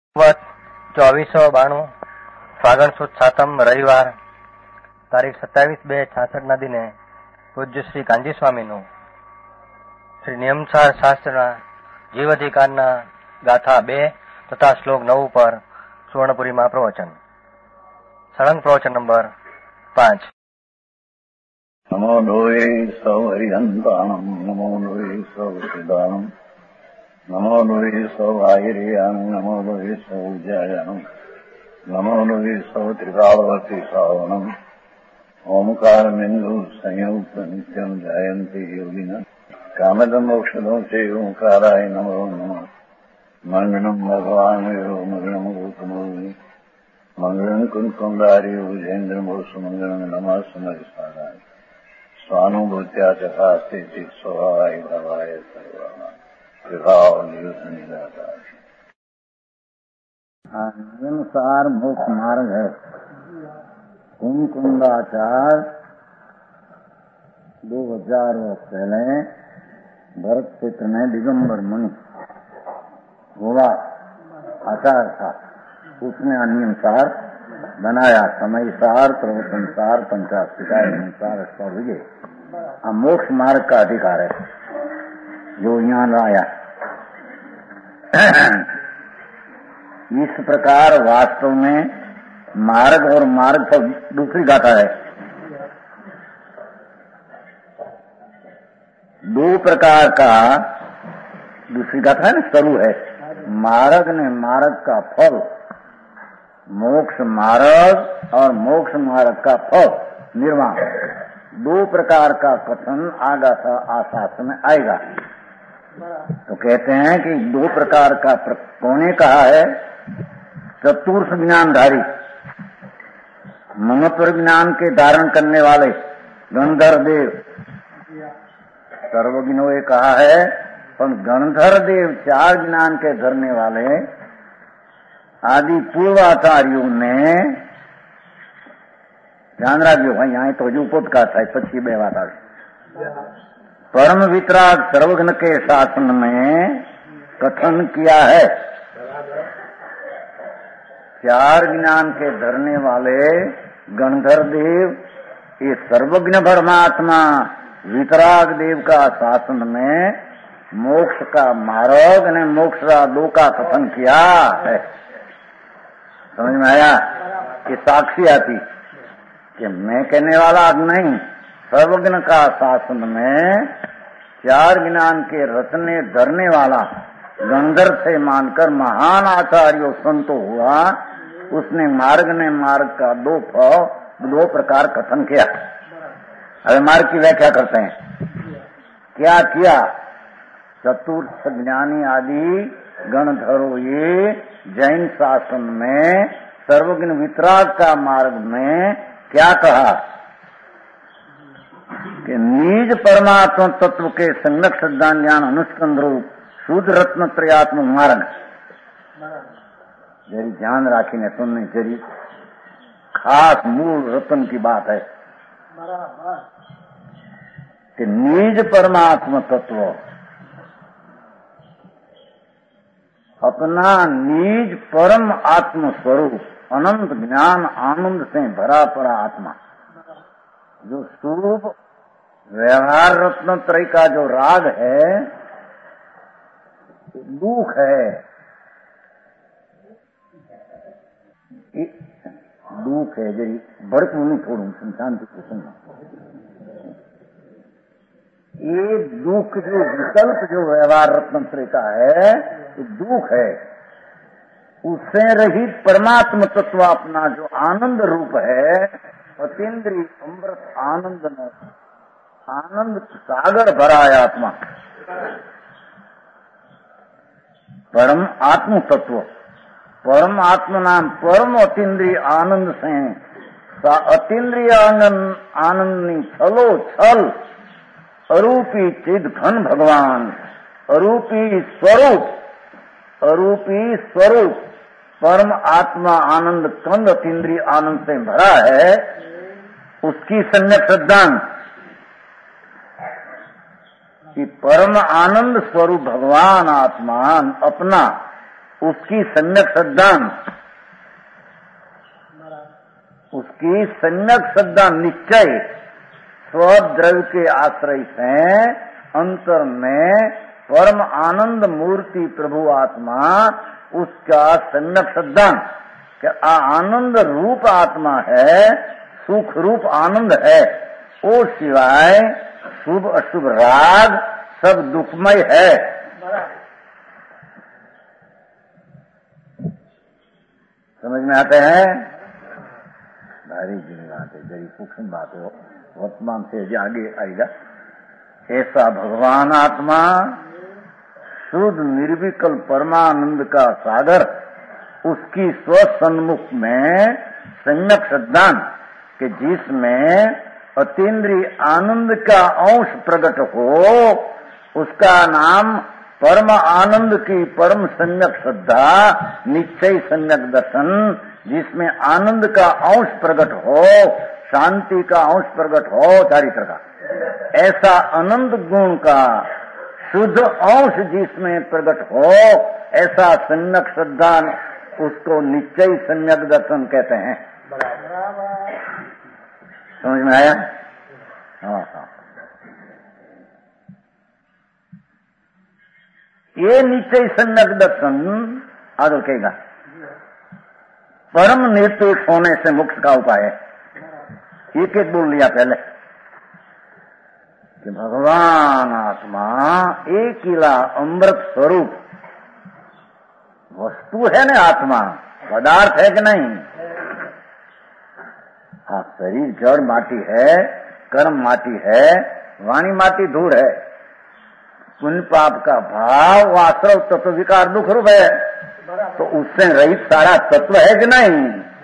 2492 ફાગણ સુદ સાતમ રવિવાર તારીખ 27/2/66 દિને પૂજ્ય શ્રી કાંજી સ્વામીનું શ્રી નિયમસાર શાસ્ત્રના જીવાધિકારના ગાથા 2 તથા શ્લોક 9 પર સુવર્ણપુરીમાં પ્રવચન. સળંગ પ્રવચન નંબર 5. નમો લોહે સૌ હરિહંતાણમ નમો લોહે સૌ સિદ્ધાણમ નમો લોહે સૌ આહિર્યાણમ નમો લોહે સૌ જયાણમ નમો લોહે સૌ ત્રિકાળવતી શ્રાવણમ ઓમકાર બિંદુ સંયુક્ત નિત્યમ જયંતિ યોગિન કામદમ મોક્ષદો છે ઓંકારાય નમો નમઃ. મંગળમ ભગવાન મંગળમ ગૌતમો મંગળમ કુંકુંડારી વિજેન્દ્રમો સુમંગળમ નમઃ સમરિસારાય स्वानुभूत्या चकास्ते चित स्वभावाय भवाय सर्वमा विभाव नियुक्त निराकार. अनुसार मोक्ष मार्ग है. कुंकुंदाचार 2000 वर्ष पहले भरत क्षेत्र में दिगंबर मुनि हुआ आचार था. उसने अनुसार बनाया समयसार प्रवचनसार पंचास्तिकार अनुसार विजय. मोक्ष मार्ग का अधिकार है जो यहाँ लाया. इस प्रकार वास्तव में मार्ग और मार्ग पर दूसरी गाथा है. दो प्रकार का दूसरी गाथा है ना, सरु है. मार्ग ने मार्ग का फल, मोक्ष मार्ग और मोक्ष मार्ग का फल निर्वाण, दो प्रकार का कथन आगाथा आशास्त्र में आएगा. तो कहते हैं कि दो प्रकार का कौने कहा है? चतुर्थ ज्ञानधारी, महत्व ज्ञान के धारण करने वाले गंधर्व देव सर्वज्ञों कहा है. पर गंधर्व देव 4 ज्ञान के धरने वाले आदि पूर्वाचार्यों ने ध्यान राखियो भाई. यहाँ तो हजू पोतका था पची 2 बात आई. परम वितराग सर्वज्ञ के शासन में कथन किया है. 4 ज्ञान के धरने वाले गंधर्व देव, ये सर्वज्ञ परमात्मा वितराग देव का शासन में मोक्ष का मार्ग ने मोक्ष का 2 का कथन किया है. समझ में आया? कि साक्षी आती कि मैं कहने वाला नहीं, सर्वज्ञ का शासन में 4 ज्ञान के रचने धरने वाला गंधर्व से मानकर महान आचार्यों संतो हुआ. उसने मार्ग ने मार्ग का 2 प्रकार कथन किया. अब मार्ग की व्याख्या करते हैं. क्या किया? चतुर्थ ज्ञानी आदि गणधरो ये जैन शासन में सर्वज्ञ वितराग का मार्ग में क्या कहा कि निज परमात्मा तत्व के संगत सिद्धांत ज्ञान अनुस्कंद रूप शुद्ध रत्न त्रयात्म मार्ग. जरी ध्यान राखी ने सुननी जरी खास मूल रत्न की बात है कि निज परमात्मा तत्व अपना निज परम आत्म स्वरूप अनंत ज्ञान आनंद से भरा पड़ा आत्मा, जो स्वरूप व्यवहार रत्न त्रय का जो राग है, दुख है, दुख है जरी भड़कू नहीं छोड़ू शांति से सुनना. ये दुख जो विकल्प जो व्यवहार रत्न त्रय का है, ये दुख है. उससे रहित परमात्म तत्व अपना जो आनंद रूप है, अतीन्द्रिय अमृत आनंद में आनंद सागर भरा है आत्मा. परम आत्म तत्व, परम आत्म नाम परम अतीन्द्रिय आनंद से अतीन्द्रिय आनंद छलो छल अरूपी चिद घन भगवान, अरूपी स्वरूप परम आत्मा आनंद कंद अतीन्द्रिय आनंद से भरा है. उसकी सम्यक सिद्धांत कि परम आनंद स्वरूप भगवान आत्मा अपना उसकी सम्यक श्रद्धा निश्चय स्वद्रव्य के आश्रय से अंतर में परम आनंद मूर्ति प्रभु आत्मा, उसका सम्यक श्रद्धा आनंद रूप आत्मा है, सुख रूप आनंद है, वो सिवाय शुभ अशुभ राग सब दुखमय है। समझ में आते हैं? भारी जिन बात है, जरी सूक्ष्म बात है, वर्तमान से आगे आएगा। ऐसा भगवान आत्मा शुद्ध निर्विकल परमानंद का सागर, उसकी स्वसन्मुख में सम्यक श्रद्धा के जिसमें अतीन्द्रिय आनंद का अंश प्रकट हो, उसका नाम परम आनंद की परम सम्यक श्रद्धा, निश्चय सम्यक दर्शन, जिसमें आनंद का अंश प्रकट हो, शांति का अंश प्रकट हो, चारित्र का ऐसा अनंत गुण का शुद्ध अंश जिसमें प्रकट हो, ऐसा सम्यक श्रद्धा, उसको निश्चय सम्यक दर्शन कहते हैं। समझ में आया? हाँ। ये निश्चय सम्यक दर्शन आगे कहेगा परम निरपेक्ष होने से मोक्ष का उपाय है। एक एक बोल लिया पहले कि भगवान आत्मा एक किला अमृत स्वरूप वस्तु है ना, आत्मा पदार्थ है कि नहीं? हाँ, शरीर जड़ माटी है, कर्म माटी है, वाणी माटी धूल है, पुण्य पाप का भाव आश्रव तत्व विकार दुख रूप है, तो उससे रहित सारा तत्व है कि नहीं?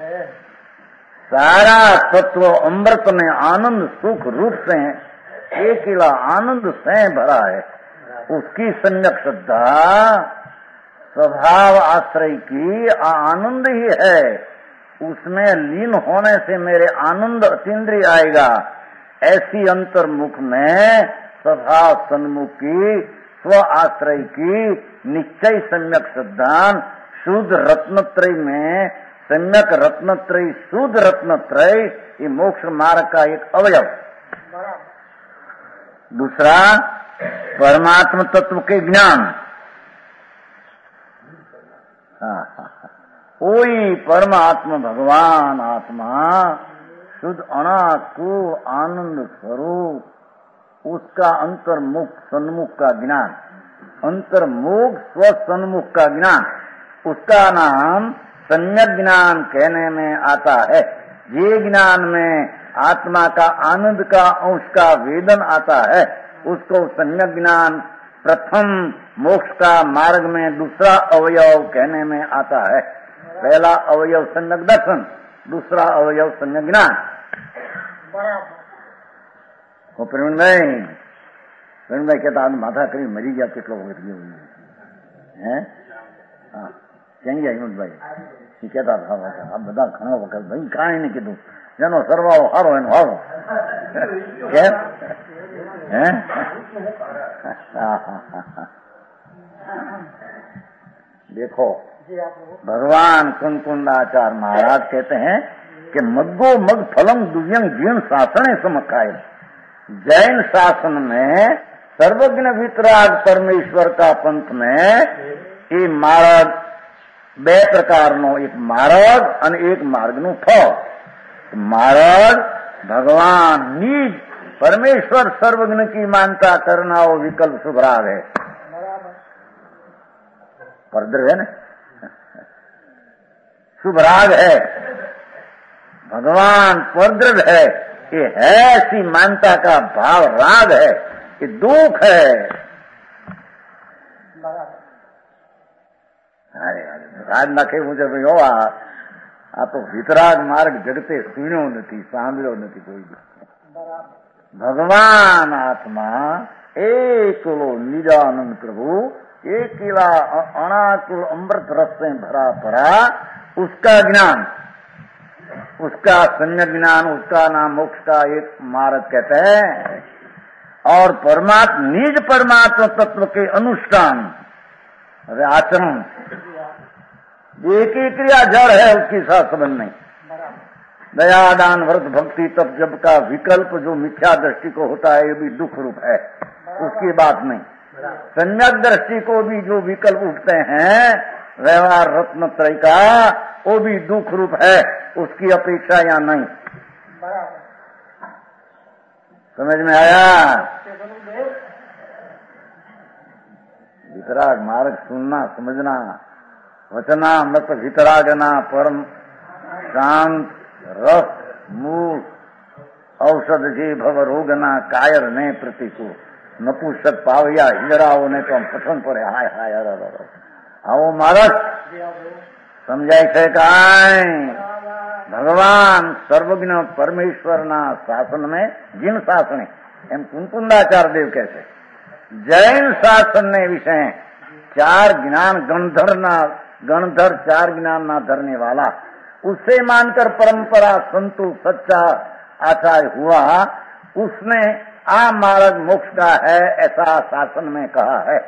सारा तत्व अमृत में आनंद सुख रूप से एक किला आनंद से भरा है। उसकी सम्यक श्रद्धा स्वभाव आश्रय की आनंद ही है, उसमें लीन होने से मेरे आनंद अतीन्द्रिय आएगा। ऐसी अंतर्मुख में स्वभाव सन्मुख की स्व आश्रय की निश्चय सम्यक श्रद्धा शुद्ध रत्नत्रय में सम्यक रत्नत्रय शुद्ध रत्नत्रय, ये मोक्ष मार्ग का एक अवयव। दूसरा परमात्म तत्व के ज्ञान। कोई परमात्मा भगवान आत्मा शुद्ध अनाकूल आनंद स्वरूप, उसका अंतर्मुख सन्मुख का ज्ञान, अंतर्मुख स्व सन्मुख का ज्ञान, उसका नाम सम्यक ज्ञान कहने में आता है। ये ज्ञान में आत्मा का आनंद का अंश का वेदन आता है, उसको सम्यक ज्ञान प्रथम मोक्ष का मार्ग में दूसरा अवयव कहने में आता है। पहला अवयव सम्यक दर्शन, दूसरा अवयव सम्यक ज्ञान। प्रवीण भाई कहता माथा करी मरी गया કેટલો है ક્યાં હિંમત ભાઈ એ કહેતા હતા આ બધા ઘણો વખત ભાઈ કાંઈ નહીં કીધું, જેનો સરવાળો સારો એનો હારો કેમ હે? देखो भगवान कुंकुंदाचार्य महाराज कहते हैं कि मग्गो मग फलम दुव्यंग जीवन शासने समकाय। जैन शासन में सर्वज्ञ वितराग परमेश्वर का पंथ में ये मार्ग बे प्रकारनो, एक मार्ग और एक मार्गनु फल। मार्ग भगवान निज परमेश्वर सर्वज्ञ की मानता करना वो विकल्प शुभराग है, परद्र है ना, शुभराग है, भगवान परद्र है, ये है ऐसी मानता का भाव राग है, ये दुख है। राज नाखे मुझे भाई हो आ तो वितराग मार्ग जगते सुनो नहीं सांभळ्यो नहीं कोई भी। भगवान आत्मा एकलो निजानंद प्रभु एक किला अनाकुल अमृत रस से भरा पड़ा, उसका ज्ञान, उसका सम्यक ज्ञान, उसका नाम मोक्ष का एक मार्ग कहते हैं। और परमात्मा निज परमात्मा तत्व के अनुष्ठान आचरण एक ही क्रिया जड़ है, उसकी साथ संबंध नहीं। दया दान व्रत भक्ति तप जब का विकल्प जो मिथ्या दृष्टि को होता है, ये भी दुख रूप है, उसकी बात नहीं। सम्यक दृष्टि को भी जो विकल्प उठते हैं व्यवहार रत्न त्रय का, वो भी दुख रूप है, उसकी अपेक्षा या नहीं। समझ में आया? वितराग मार्ग सुनना समझना, वचना मत वितरागना परम शांत रस मूल औषध जे भव रोगना कायर ने प्रतिकूल नपुंसक पावया हीराओ ने तो पठन पड़े। हाय हाय आओ मारक समझाय છે કાંઈ ભગવાન સર્વજ્ઞ પરમેશ્વરના શાસન में જીન શાસને એમ કુંકુંદાચાર્ય દેવ કહે છે। जैन शासन ने विषय चार ज्ञान गणधर चार ज्ञान ना धरने वाला, उससे मानकर परंपरा संतु सच्चा आचार्य हुआ, उसने आ मार्ग मोक्ष का है ऐसा शासन में कहा है।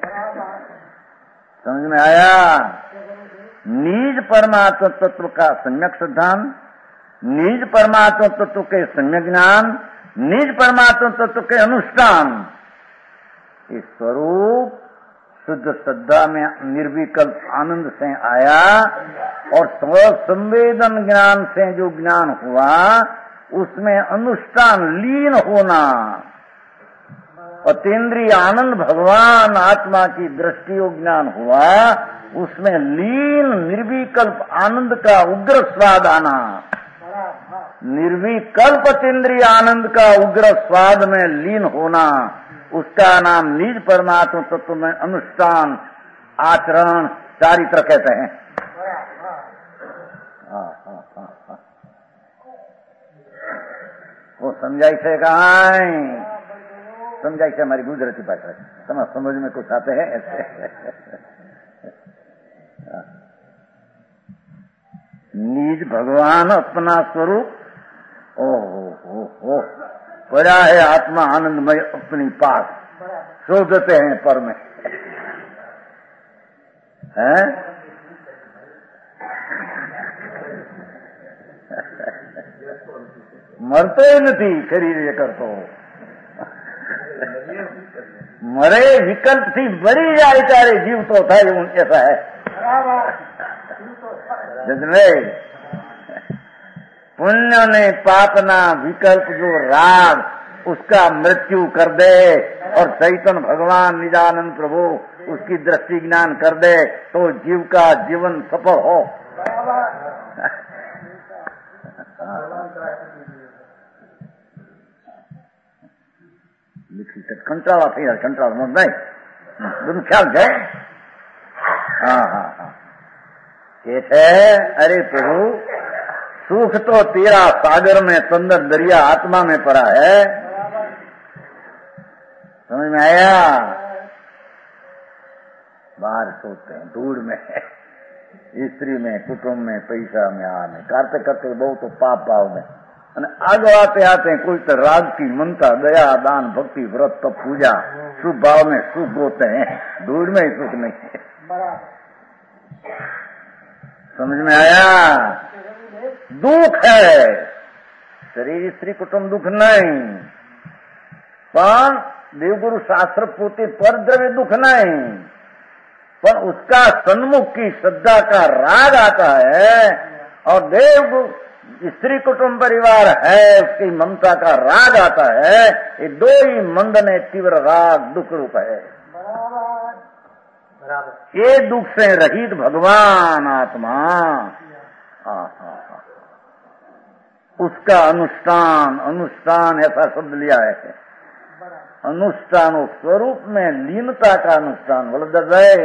समझ में आया? निज परमात्म तत्व का सम्यक सिद्धांत, निज परमात्म तत्व के सम्यक ज्ञान, निज परमात्म तत्व के अनुष्ठान, इस स्वरूप शुद्ध श्रद्धा में निर्विकल्प आनंद से आया और संवेदन ज्ञान से जो ज्ञान हुआ उसमें अनुष्ठान लीन होना, अतीन्द्रिय आनंद भगवान आत्मा की दृष्टि और ज्ञान हुआ, उसमें लीन निर्विकल्प आनंद का उग्र स्वाद आना। निर्विकल्प अतीन्द्रिय आनंद का उग्र स्वाद में लीन होना, उसका नाम निज परमात्मा तत्व में अनुष्ठान आचरण चारित्र कहते हैं। वो समझाई से कहां समझाई से हमारी गुजराती भाषा समझ में कुछ आते हैं ऐसे। निज भगवान अपना स्वरूप ओ पड़ा है आत्मा आनंदमय अपनी पास, शोधते हैं पर में है। मरते नहीं शरीर ये करतो मरे विकल्प थी बड़ी जाए तारे जीव तो था ऐसा है। पुण्य ने पापना विकल्प जो राग उसका मृत्यु कर दे और चैतन्य भगवान निजानंद प्रभु उसकी दृष्टि ज्ञान कर दे तो जीव का जीवन सफल हो। कंटाला थी कंटाला मत नहीं तुम ख्याल है। हाँ कैसे? अरे प्रभु सुख तो तेरा सागर में सुंदर दरिया आत्मा में पड़ा है। समझ में आया? बाहर सोते हैं दूर में स्त्री में कुटुंब में पैसा में आने करते करते बहुत तो पाप भाव में आगे आते आते कोई तो राग की ममता दया दान भक्ति व्रत तो पूजा शुभ भाव में सुख होते हैं, दूर में ही सुख नहीं है। समझ में आया? दुख है शरीर स्त्री कुटुंब दुख नहीं, पर देवगुरु शास्त्र पोते पर द्रव्य दुख नहीं, पर उसका सन्मुख की श्रद्धा का राग आता है और देवगुरु स्त्री कुटुंब परिवार है उसकी ममता का राग आता है। ये दो ही मंदने तीव्र राग दुख रूप है। ये दुख से रहित भगवान आत्मा उसका अनुष्ठान ऐसा शब्द लिया है। अनुष्ठान स्वरूप में लीनता का अनुष्ठान बोल दे।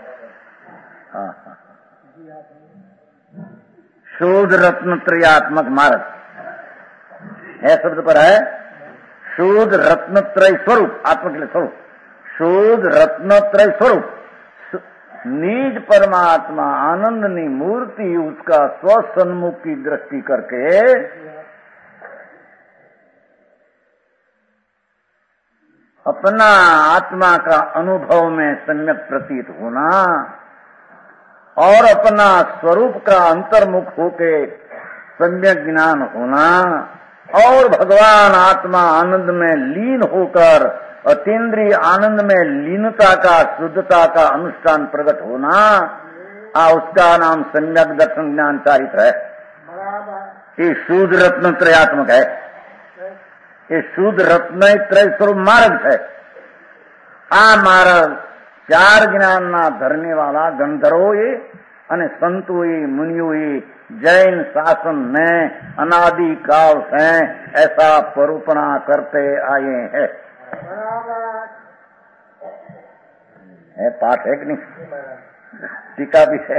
शोध रत्न त्रयात्मक मार्ग है शब्द पर है। शोध रत्न त्रय स्वरूप आत्मा के लिए स्वरूप शोध रत्न त्रय स्वरूप निज परमात्मा आनंदनी मूर्ति उसका स्वसन्मुख की दृष्टि करके अपना आत्मा का अनुभव में सम्यक प्रतीत होना, और अपना स्वरूप का अंतर्मुख होके सम्यक ज्ञान होना और भगवान आत्मा आनंद में लीन होकर अतीन्द्रिय आनंद में लीनता का शुद्धता का अनुष्ठान प्रकट होना, उसका नाम सम्यक दर्शन ज्ञान चारित्र है। ये शुद्ध रत्न त्रयात्मक है, ये शुद्ध रत्न त्रय स्वरूप मार्ग है। आ मार्ग चार ज्ञान ना धरने वाला गंधर्वो ये અને संतो ये मुनियो ये जैन शासन में अनादि काल से ऐसा परूपणा करते आए हैं। है पाठ है कि नहीं? टीका भी है।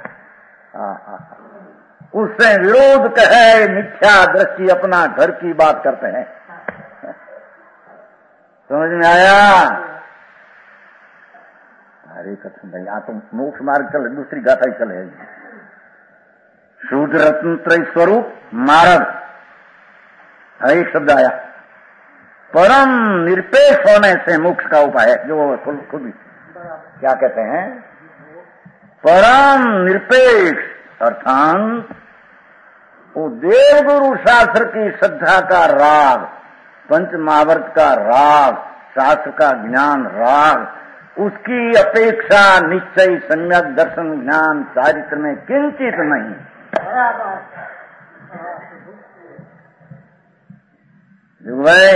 उससे विरोध कहे मिथ्या दृष्टि अपना घर की बात करते हैं। समझ में आया? हरे कथन भाई, यहाँ तो मोक्ष मार्ग चले, दूसरी गाथा ही चले। शुद्ध रत्न त्रय स्वरूप मार्ग, एक शब्द आया। परम निरपेक्ष होने से मोक्ष का उपाय है, जो खुद ही क्या कहते हैं, परम निरपेक्ष अर्थात वो देव गुरु शास्त्र की श्रद्धा का राग, पंच महावर्त का राग, शास्त्र का ज्ञान राग, उसकी अपेक्षा निश्चय सम्यक दर्शन ज्ञान चारित्र में किंचित नहीं। भाई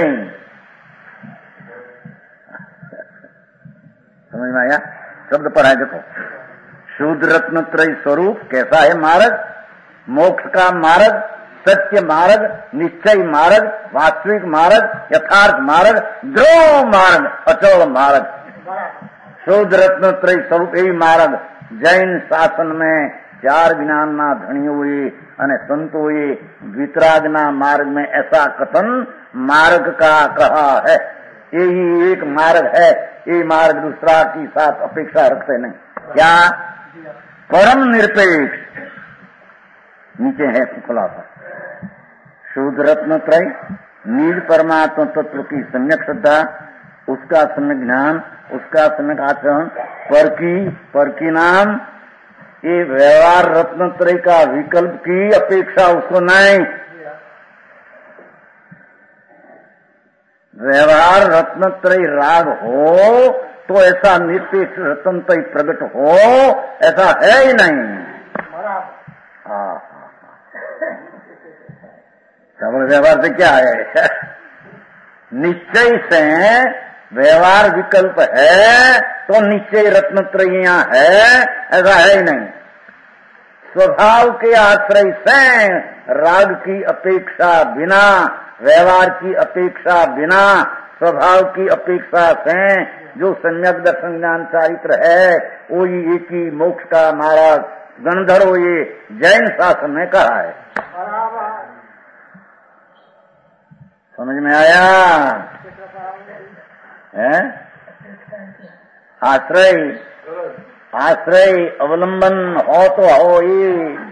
समझ में आया? शब्द पढ़ाए देखो। शुद्ध रत्न त्रय स्वरूप कैसा है मार्ग? मोक्ष का मार्ग, सत्य मार्ग, निश्चय मार्ग, वास्तविक मार्ग, यथार्थ मार्ग, ध्रुव मार्ग, अचल मार्ग। शुद्ध रत्न त्रय स्वरूप यही मार्ग जैन शासन में चार ज्ञान ना धनी हुए અને संतो हुए वितरागना मार्ग में ऐसा कथन मार्ग का कहा है। यही एक मार्ग है, ये मार्ग दूसरा की साथ अपेक्षा रखते नहीं। क्या? परम निरपेक्ष, नीचे है खुलासा। शुद्ध रत्न त्रय, निज परमात्मा तत्व की सम्यक श्रद्धा, उसका सम्यक ज्ञान, उसका सम्यक आचरण, पर की नाम, ये व्यवहार रत्न त्रय का विकल्प की अपेक्षा उसको नहीं। व्यवहार रत्न त्रय राग हो तो ऐसा निरपेक्ष रत्न त्रय प्रकट हो, ऐसा है ही नहीं। केवल व्यवहार से क्या है? निश्चय से व्यवहार विकल्प है तो निश्चय रत्न त्रय यहाँ है, ऐसा है ही नहीं। स्वभाव के आश्रय से राग की अपेक्षा बिना, व्यवहार की अपेक्षा बिना, स्वभाव की अपेक्षा से जो सम्यक दर्शन ज्ञान चारित्र है वो एक ही मोक्ष का मार्ग गंधर्व ये जैन शासन में कहा है। समझ में आया? है? आश्रय अवलंबन हो तो हो ही।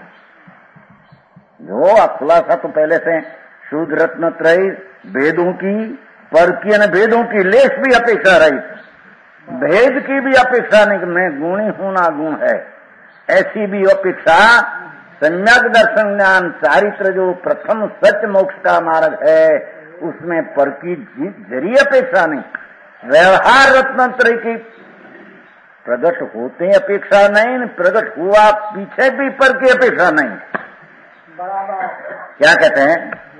जो खुलासा तो पहले से शुद्ध रत्न त्रय भेदों की, परकीय न भेदों की लेस भी अपेक्षा रही, भेद की भी अपेक्षा नहीं कि मैं गुणी हूं ना गुण है, ऐसी भी अपेक्षा सम्यक दर्शन ज्ञान चारित्र जो प्रथम सत्य मोक्ष का मार्ग है उसमें पर की जरी अपेक्षा नहीं। व्यवहार रत्न त्रय की प्रकट होते अपेक्षा नहीं, प्रकट हुआ पीछे भी पर की अपेक्षा नहीं। क्या कहते हैं?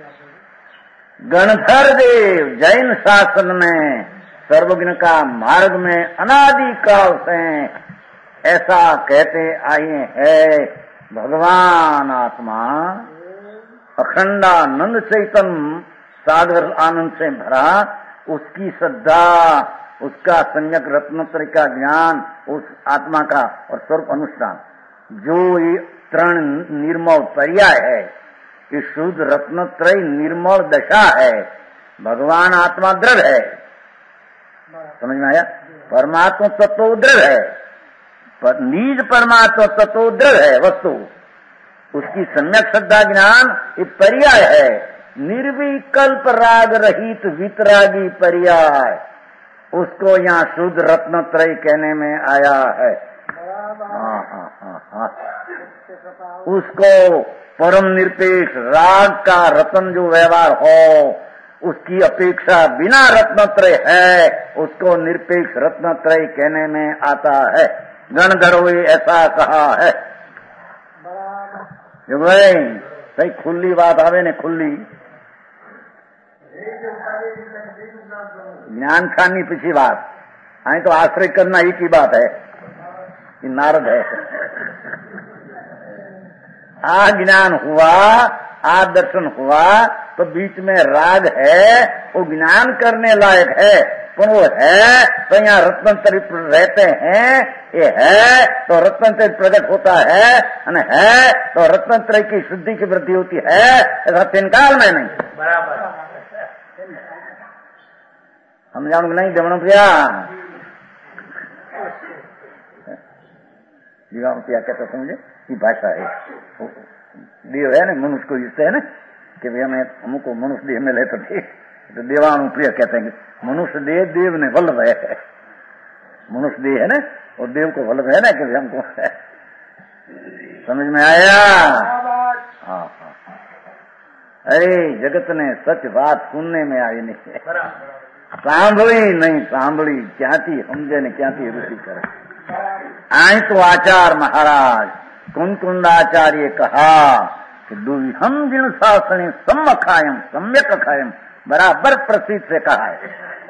गणधर देव जैन शासन में सर्वज्ञ का मार्ग में अनादि काल से ऐसा कहते आए हैं। भगवान आत्मा अखंडानंद चैतन्य सागर आनंद से भरा, उसकी श्रद्धा, उसका सम्यक रत्नत्रय का ज्ञान, उस आत्मा का और स्वरूप अनुष्ठान, जो ये तृण निर्मल पर्याय है, ये शुद्ध रत्नत्रय निर्मल दशा है। भगवान आत्मा दृढ़ है, समझ में आया? परमात्मा तत्व दृढ़ है, पर निज परमात्मा तत्व दृढ़ है वस्तु, उसकी सम्यक श्रद्धा ज्ञान ये पर्याय है। निर्विकल्प राग रहित वितरागी पर्याय, उसको यहाँ शुद्ध रत्नत्रय कहने में आया है। उसको परम निरपेक्ष राग का रत्न जो व्यवहार हो, उसकी अपेक्षा बिना रत्नत्रय है, उसको निरपेक्ष रत्नत्रय कहने में आता है। गणधरोए ऐसा कहा है। जो भाई सही खुली बात आवे ने, खुली ज्ञान खानी पीछी बात आई तो आश्रय करना ही की बात है। कि नारद है, आ ज्ञान हुआ, आ दर्शन हुआ तो बीच में राग है, वो ज्ञान करने लायक है, पर वो है तो यहाँ रत्नत्रय रहते हैं, ये है तो रत्नत्रय प्रकट होता है तो रत्नत्रय की शुद्धि की वृद्धि होती है, ऐसा तीन काल में नहीं। बराबर हम जानू नहीं देवण प्रिया जीवा प्रिया कहते समझे ये भाषा है। देव है ना, मनुष्य को इससे है ना कि भाई हमें हमको मनुष्य देह में लेते थे तो देवाणु प्रिय कहते हैं। मनुष्य देह देव ने वल्लभ है, मनुष्य देह है ना, और देव को वल्लभ है ना कि हमको समझ में आया। हाँ हाँ, अरे जगत ने सच बात सुनने में आई नहीं, सांभળી नहीं सांभળી, क्याथी समझे ने क्याथी रुचि करे। आई तो आचार्य महाराज कुंकुंडाचार्य कहा कि दुविहम जिन शासने सम्मखायम सम्यक खायम, बराबर प्रसिद्ध से कहा है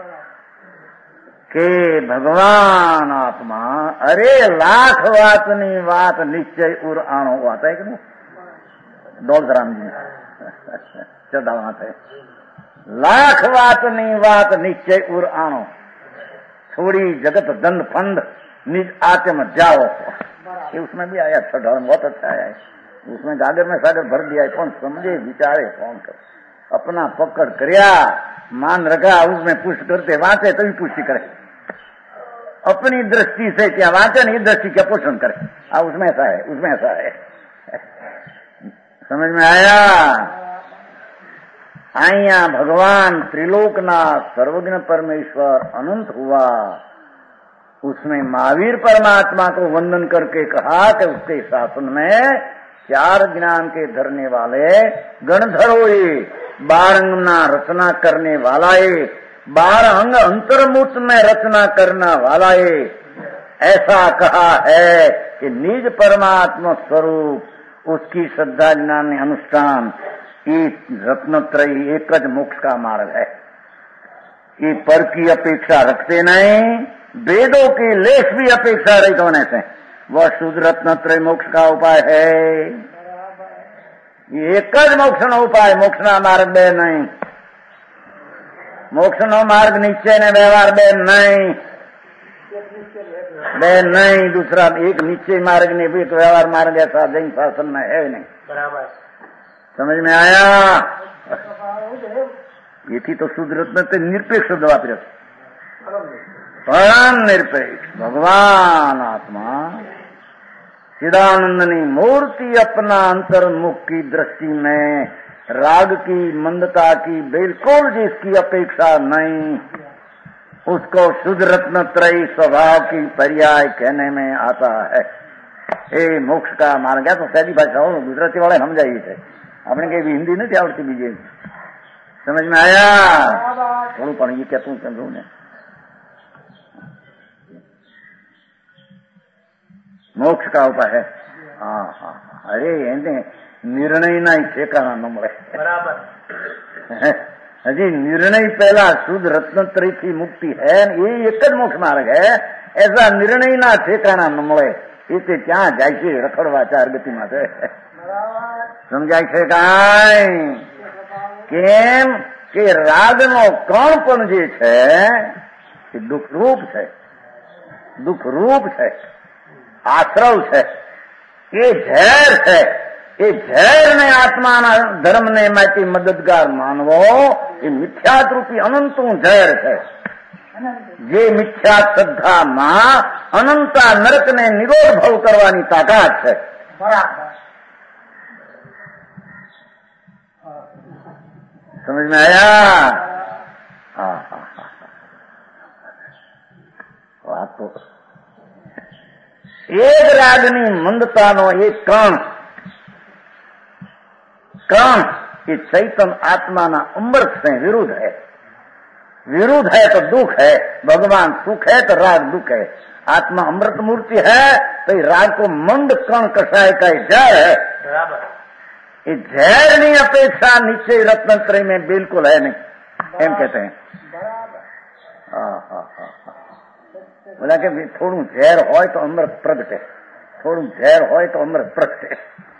कि भगवान आत्मा, अरे लाख वातनी बात निश्चय उर आणो आता है कि नहीं, दौलतराम जी चौदह है, लाख वातनी बात निश्चय उर आणो, छोड़ी जगत दंड फंड निज आत्म जाओ। ये उसमें भी आया, अच्छा धर्म बहुत अच्छा आया है, उसमें गागर में सागर भर दिया है। कौन समझे विचारे कौन कर, अपना पकड़ करया मान रखा, उसमें पुष्ट करते वांचे तो भी पुष्टि करे, अपनी दृष्टि से क्या वांचे नहीं, दृष्टि क्या पोषण करे। उसमें ऐसा है, उसमें ऐसा है, समझ में आया। आइया भगवान त्रिलोकनाथ सर्वज्ञ परमेश्वर अनंत हुआ, उसमें महावीर परमात्मा को वंदन करके कहा कि उसके शासन में चार ज्ञान के धरने वाले गणधरोए, 12 अंग रचना करने वाला है, 12 अंग अंतर्मुख में रचना करना वाला है। ऐसा कहा है कि निज परमात्मा स्वरूप उसकी श्रद्धा ज्ञान अनुष्ठान ये रत्नत्रयी एक ज मोक्ष का मार्ग है। ये पर की अपेक्षा रखते नहीं, वेदों की लेख भी अपेक्षा रहित होने से वह शुद्ध रत्नत्रय मोक्ष का उपाय है। ये एक ज मोक्ष नो उपाय, मोक्ष ना मार्ग बे नहीं, मोक्ष नो मार्ग नीचे ने व्यवहार बे नहीं, दूसरा एक नीचे मार्ग ने भी एक व्यवहार मार्ग ऐसा जैन शासन में है नहीं। बराबर समझ में आया। ये थी तो शुद्ध रत्न निरपेक्ष शब्द वापरे, परम निरपेक्ष भगवान आत्मा चिदानंदनी मूर्ति अपना अंतर्मुख की दृष्टि में राग की मंदता की बिल्कुल जिसकी अपेक्षा नहीं, उसको शुद्ध रत्नत्रयी स्वभाव की पर्याय कहने में आता है। ए मोक्ष का मार्ग है तो सैदी भाषा हो, गुजराती वाले हम जाइए थे, अपने के भी हिंदी नहीं आवड़ती बीजे, समझ में आया। थोड़ा पण ये कहता हूँ समझो ने, मोक्ष का उपाय है। हाँ हाँ, अरे निर्णय ना ही ठेकाना न મળે। बराबर हजी निर्णय पहला शुद्ध रत्नत्रय की मुक्ति है, ये एक ज मोक्ष मार्ग है, ऐसा निर्णय ना ठेकाना न મળે, इसे क्या जाए છે રખડવા ચાર ગતિમાં છે, સમજાય છે કાંઈ? કેમ કે રાગનો કણપણ જે છે એ દુઃખરૂપ છે, દુઃખરૂપ છે, આશ્રવ છે, એ ઝેર છે। એ ઝેરને આત્માના ધર્મને માટે મદદગાર માનવો એ મિથ્યારૂપી અનંતું ઝેર છે। જે મિથ્યા શ્રદ્ધામાં અનંતા નરકને નિરોધ ભવ કરવાની તાકાત છે। समझ में आया। बात तो एक रागनी मंदतानो एक कण ये चैतन्य आत्मा ना अमृत से विरुद्ध है। विरुद्ध है तो दुख है, भगवान सुख है तो राग दुख है। आत्मा अमृत मूर्ति है तो राग को मंद कण कषाय का जहर है। ये जहर नहीं अपेक्षा नीचे रत्नत्रय में बिल्कुल है नहीं, एम कहते हैं। बोला कि थोड़ू जहर हो तो अमृत प्रगटे, थोड़ू जहर हो तो अमृत प्रगटे।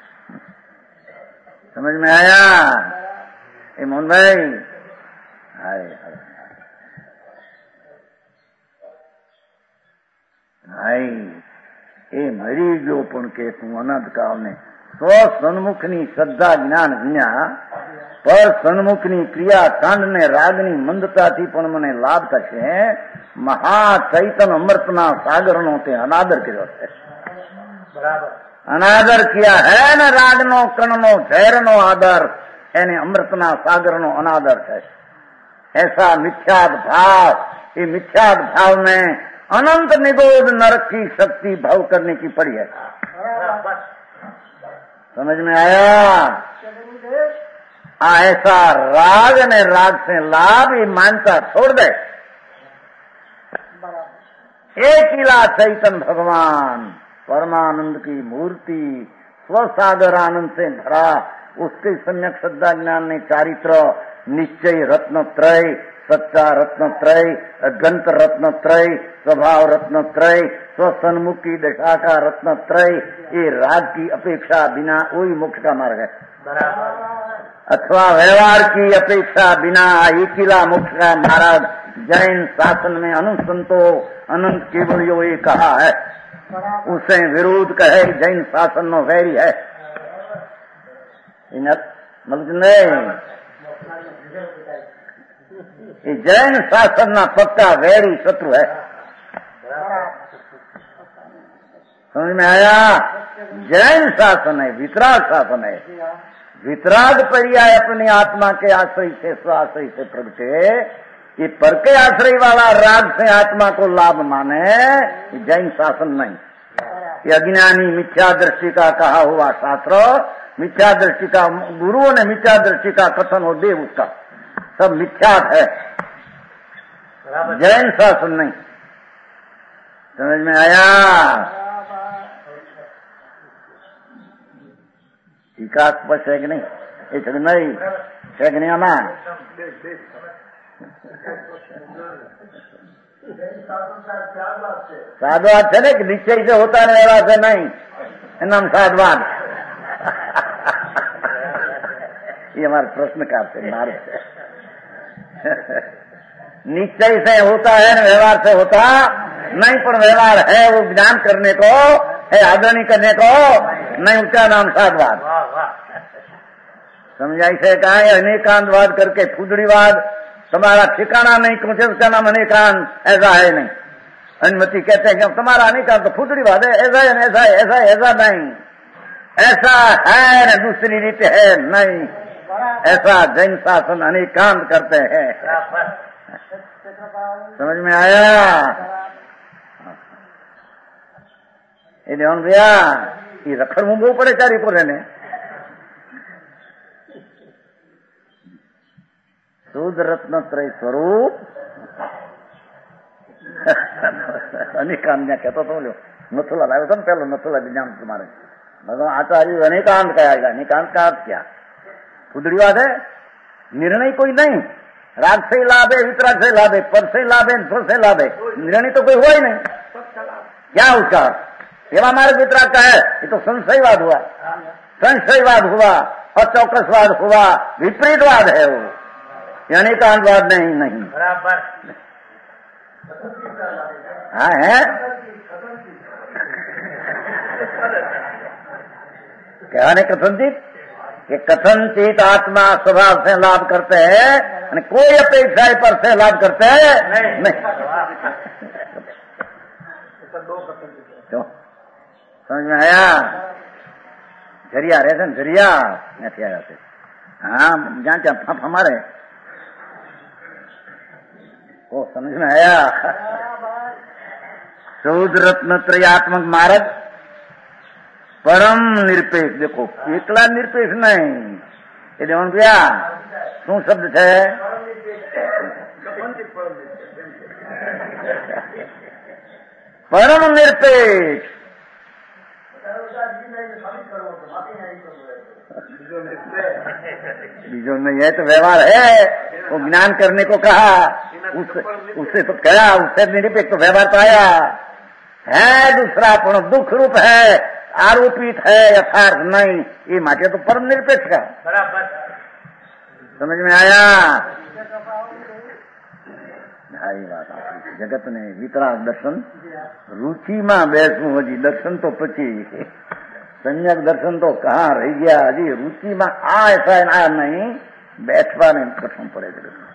समझ में आया ये मोहन भाई? भाई એ મરી ગયો પણ કે તું અનંત કાળને સ્વ સન્મુખની શ્રદ્ધા જ્ઞાન વિના પર સન્મુખની ક્રિયા કાંડને રાગની મંદતાથી પણ મને લાભ થશે। મહા ચૈતન્ય અમૃતના સાગરનો તે અનાદર કર્યો છે। અનાદર કિયા હે ને રાગનો કણનો ઝેરનો આદર, એને અમૃતના સાગરનો અનાદર છે। ऐसा मिथ्याद भाव, ये मिथ्याद भाव में अनंत निगोद नरक की शक्ति भाव करने की पड़ी है। समझ में आया? ऐसा राग ने राग से लाभ ये मानता छोड़ दे। एक इला चैतन्य भगवान परमानंद की मूर्ति स्वसागर आनंद से भरा, उसके सम्यक श्रद्धा ज्ञान ने चारित्र निश्चय रत्नत्रय, सच्चा रत्नत्रय, गंत रत्नत्रय, स्वभाव रत्नत्रय, स्वसन्मुख की दशा का रत्नत्रय, ये राग की अपेक्षा बिना वही मोक्ष का मार्ग है। अथवा व्यवहार की अपेक्षा बिना एकिला मोक्ष का मार्ग जैन शासन में अनंत संतो अनंत केवल यो ये कहा है, उसे विरोध कहे जैन शासन नो वैरी है। मतलब ये जैन शासन ना पक्का वैरी शत्रु है। समझ में आया? जैन शासन है, वितराग शासन है। वितराग पर्याय अपनी आत्मा के आश्रय से स्वाश्रय से प्रगटे, ये पर के आश्रय वाला राग से आत्मा को लाभ माने, ये जैन शासन नहीं। ये अज्ञानी मिथ्या दृष्टि का कहा हुआ शास्त्र, मिथ्या दृष्टि का गुरुओं ने मिथ्या दृष्टि का कथन हो दे, उसका सब मिथ्यात है, जैन शासन नहीं। समझ में आया? टीका स्पष्ट है कि नहीं? एक नहीं है कि नहीं आना? साधवाद है ना कि निश्चय से होता है, व्यवहार से नहीं, नाम साधवाद। ये हमारे प्रश्न का मार्ग निश्चय से होता है न व्यवहार से होता नहीं, पर व्यवहार है वो ज्ञान करने को है, आदरणी करने को नहीं, उसका नाम साधवाद। समझाई से कहा है अनेकांतवाद करके फुदड़ीवाद तुम्हारा ठिकाना नहीं पहुंचे, उसका नाम अनेकांत ऐसा है नहीं। अनुमति कहते हैं कि तुम्हारा अनेकांत तो फुदड़ीवाद है, ऐसा है ऐसा है ऐसा ऐसा नहीं, ऐसा है न दूसरी रीति है नहीं, ऐसा जैन शासन अनेकांत करते हैं। समझ में आया? ये ध्यान भैया ये रखड़ मुंबो पड़े चारी को रहने शुद्ध रत्नत्रय स्वरूप अनेकांत कहता तो लो नथुला लाए था पहले नथुला विज्ञान तुम्हारे भगवान आचार्य अनेकांत कहेगा। अनेकांत का अर्थ क्या? फुदड़ीवाद है, निर्णय कोई नहीं, राग से लाभ है, वितराग से लाभ है, पर से लाभ है, स्वर से लाभ है, निर्णय तो कोई हुआ ही नहीं। क्या उसका सेवा मार्ग वितराग का है? ये तो संशयवाद हुआ, संशयवाद हुआ, अचौकसवाद हुआ, विपरीतवाद है वो, यानी अनेकांतवाद नहीं। नहीं बराबर हाँ है क्या नहीं कथनचित कि कथनचित आत्मा स्वभाव से लाभ करते हैं, कोई अपेक्षा पर से लाभ करते हैं नहीं। क्यों? समझ में आया? झरिया रहते न झरिया नहीं जाते। हाँ जहाँ जहाँ हमारे वो समझ में आया? शुद्ध रत्न त्रयात्मक मार्ग परम निरपेक्ष। देखो एकला निरपेक्ष नहीं, એ દેવન ભૈયા શું શબ્દ છે? परम निरपेक्ष। बीजों में यह तो व्यवहार है, वो ज्ञान करने को कहा, उससे तो कहा, उससे निरपेक्ष तो व्यवहार पाया है। दूसरा पण दुख रूप है, आरोपित है, यथार्थ नहीं, ये माटे तो परम निरपेक्ष का बराबर। समझ में आया? भाई बात आपकी जगत ने वितराग दर्शन रुचि में बैसू हजी दर्शन तो पची सम्यक दर्शन तो कहाँ रह गया हजी रुचि में आ ऐसा आ नहीं बैठवा ने कठों पड़े।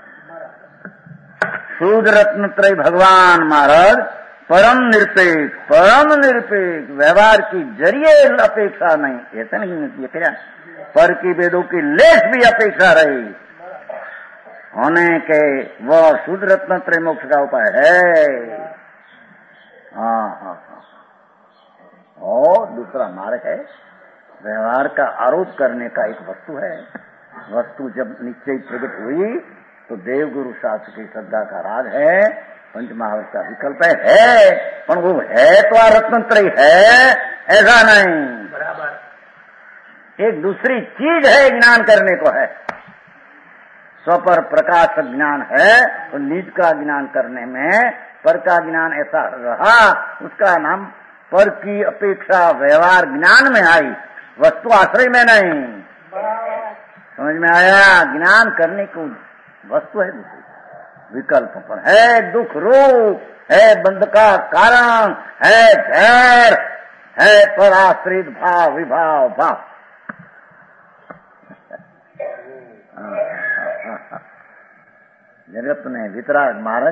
शुद्ध रत्न त्रय भगवान महाराज परम निरपेक्ष व्यवहार की जरिए अपेक्षा नहीं, ऐसा नहीं ये क्या पर की वेदों की लेस भी अपेक्षा रही होने के वो शुद्ध रत्न त्रय मोक्ष का उपाय है। हाँ। और दूसरा मार्ग है व्यवहार का आरोप करने का एक वस्तु है। वस्तु जब निश्चय प्रकट हुई तो देव गुरु शास्त्र की श्रद्धा का राज है, पंच महावृत का विकल्प है, पर वो है तो रत्नत्रय है ऐसा नहीं, बराबर एक दूसरी चीज है ज्ञान करने को है। स्वपर प्रकाश ज्ञान है तो निज का ज्ञान करने में पर का ज्ञान ऐसा रहा, उसका नाम पर की अपेक्षा व्यवहार ज्ञान में आई, वस्तु आश्रय में नहीं। समझ में आया? ज्ञान करने को वस्तु है दूसरी, विकल्प पर है दुख रूप, है बंध का कारण, है धैर्य, है पर आश्रित भाव विभाव भाव। जगत ने वितराग महाराज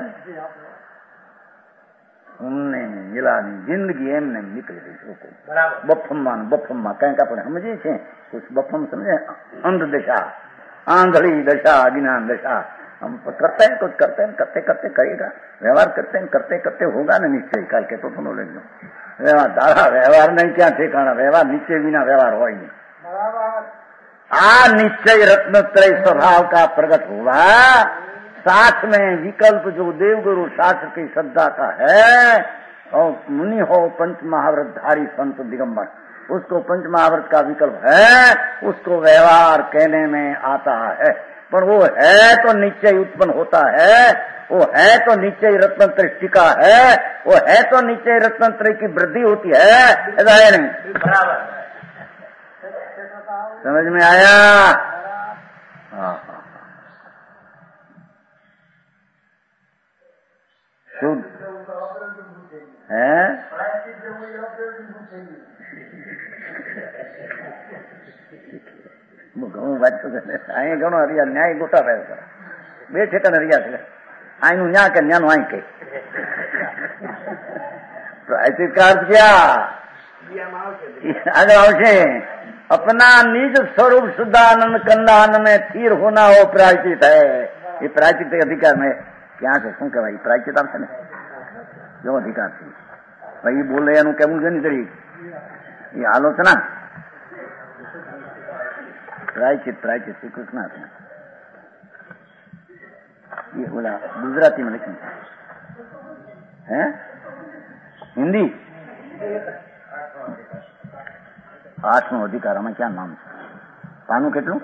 उनने मिलानी जिंदगी एमने निकली गई बफम्मा कहीं का समझे छे कुछ बफम समझे अंध दशा आंधड़ी दशा अज्ञान दशा। हम करते हैं कुछ करते हैं करते करते करेगा व्यवहार करते हैं करते करते होगा ना निश्चय काल के तो सुनो लेंगे व्यवहार दादा व्यवहार नहीं क्या ठिकाना व्यवहार निश्चय बिना व्यवहार हो ही नहीं। आ निश्चय रत्नत्रय स्वभाव का प्रकट हुआ, साथ में विकल्प जो देवगुरु शास्त्र की श्रद्धा का है और मुनि हो पंच महाव्रतधारी संत दिगंबर, उसको पंच महाव्रत का विकल्प है, उसको व्यवहार कहने में आता है। पर वो है तो निश्चय उत्पन्न होता है, वो है तो निश्चय रत्नत्रय टिका है, वो है तो निश्चय रत्नत्रय की वृद्धि होती है, ऐसा है नहीं? बराबर। समझ में आया? हाँ। शुद्ध है ઘણું વાંચું અહીં ઘણો હરિયા ન્યાય ગોઠાવે બે ઠેકાને હરિયા છે અહીંનું ન્યા કે ન્યાનું અહીં કે प्रायश्चित का अर्थ क्या आगे आवशे अपना निज स्वरूप शुद्धानंद कंदानंद में स्थिर होना हो प्रायश्चित है। ये प्रायश्चित के अधिकार में क्या છે શું કહેવાય પ્રાયશ્ચિત આવશે ને જો અધિકાર છે ભાઈ બોલે એનું કેવું છે ને તરી એ આલોચના प्रायश्चित श्री कृष्ण ये बोला गुजराती में लिखी है हिंदी 8નો अधिकार में क्या नाम है पानु કેટલું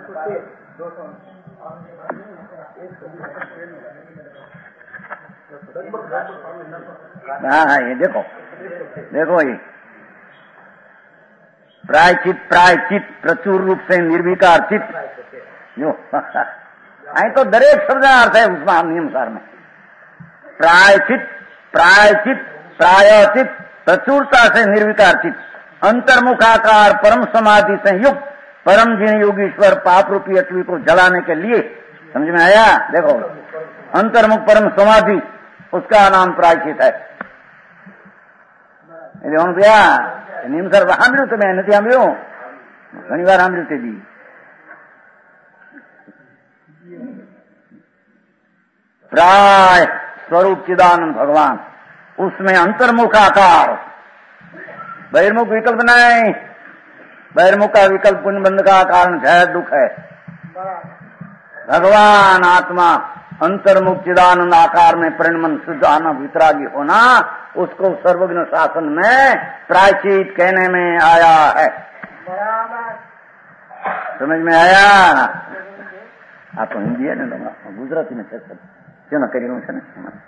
हाँ ये देखो ये प्रायचित प्रचुर रूप से निर्विकार चित जो आई तो दरेक शब्द अर्थ है उसमें नियमसार में प्रायचित प्रायचित प्रचुरता से निर्विकार चित अंतर्मुखाकार परम समाधि से युक्त परम जिन योगीश्वर पाप रूपी अटवी को जलाने के लिए। समझ में आया? देखो अंतर्मुख परम समाधि उसका नाम प्रायचित है। भैया नियमसर સાંભળ્યું તમે નથી સાંભળ્યું? ઘણી વાર સાંભળ્યું તે દી प्राय स्वरूप चिदानंद भगवान उसमें अंतर्मुख आकार बहिर्मुख विकल्प नहीं, बहिर्मुख का विकल्प पुण्य बंध का कारण जय दुख है। भगवान आत्मा अंतर्मुख चिदानंद आकार में परिणमन शुद्ध आना वितरागी होना, उसको सर्वज्ञ शासन में प्रायश्चित कहने में आया है। समझ में आया? आप तो हिंदी है ना, गुजराती में क्यों ना करी છે ને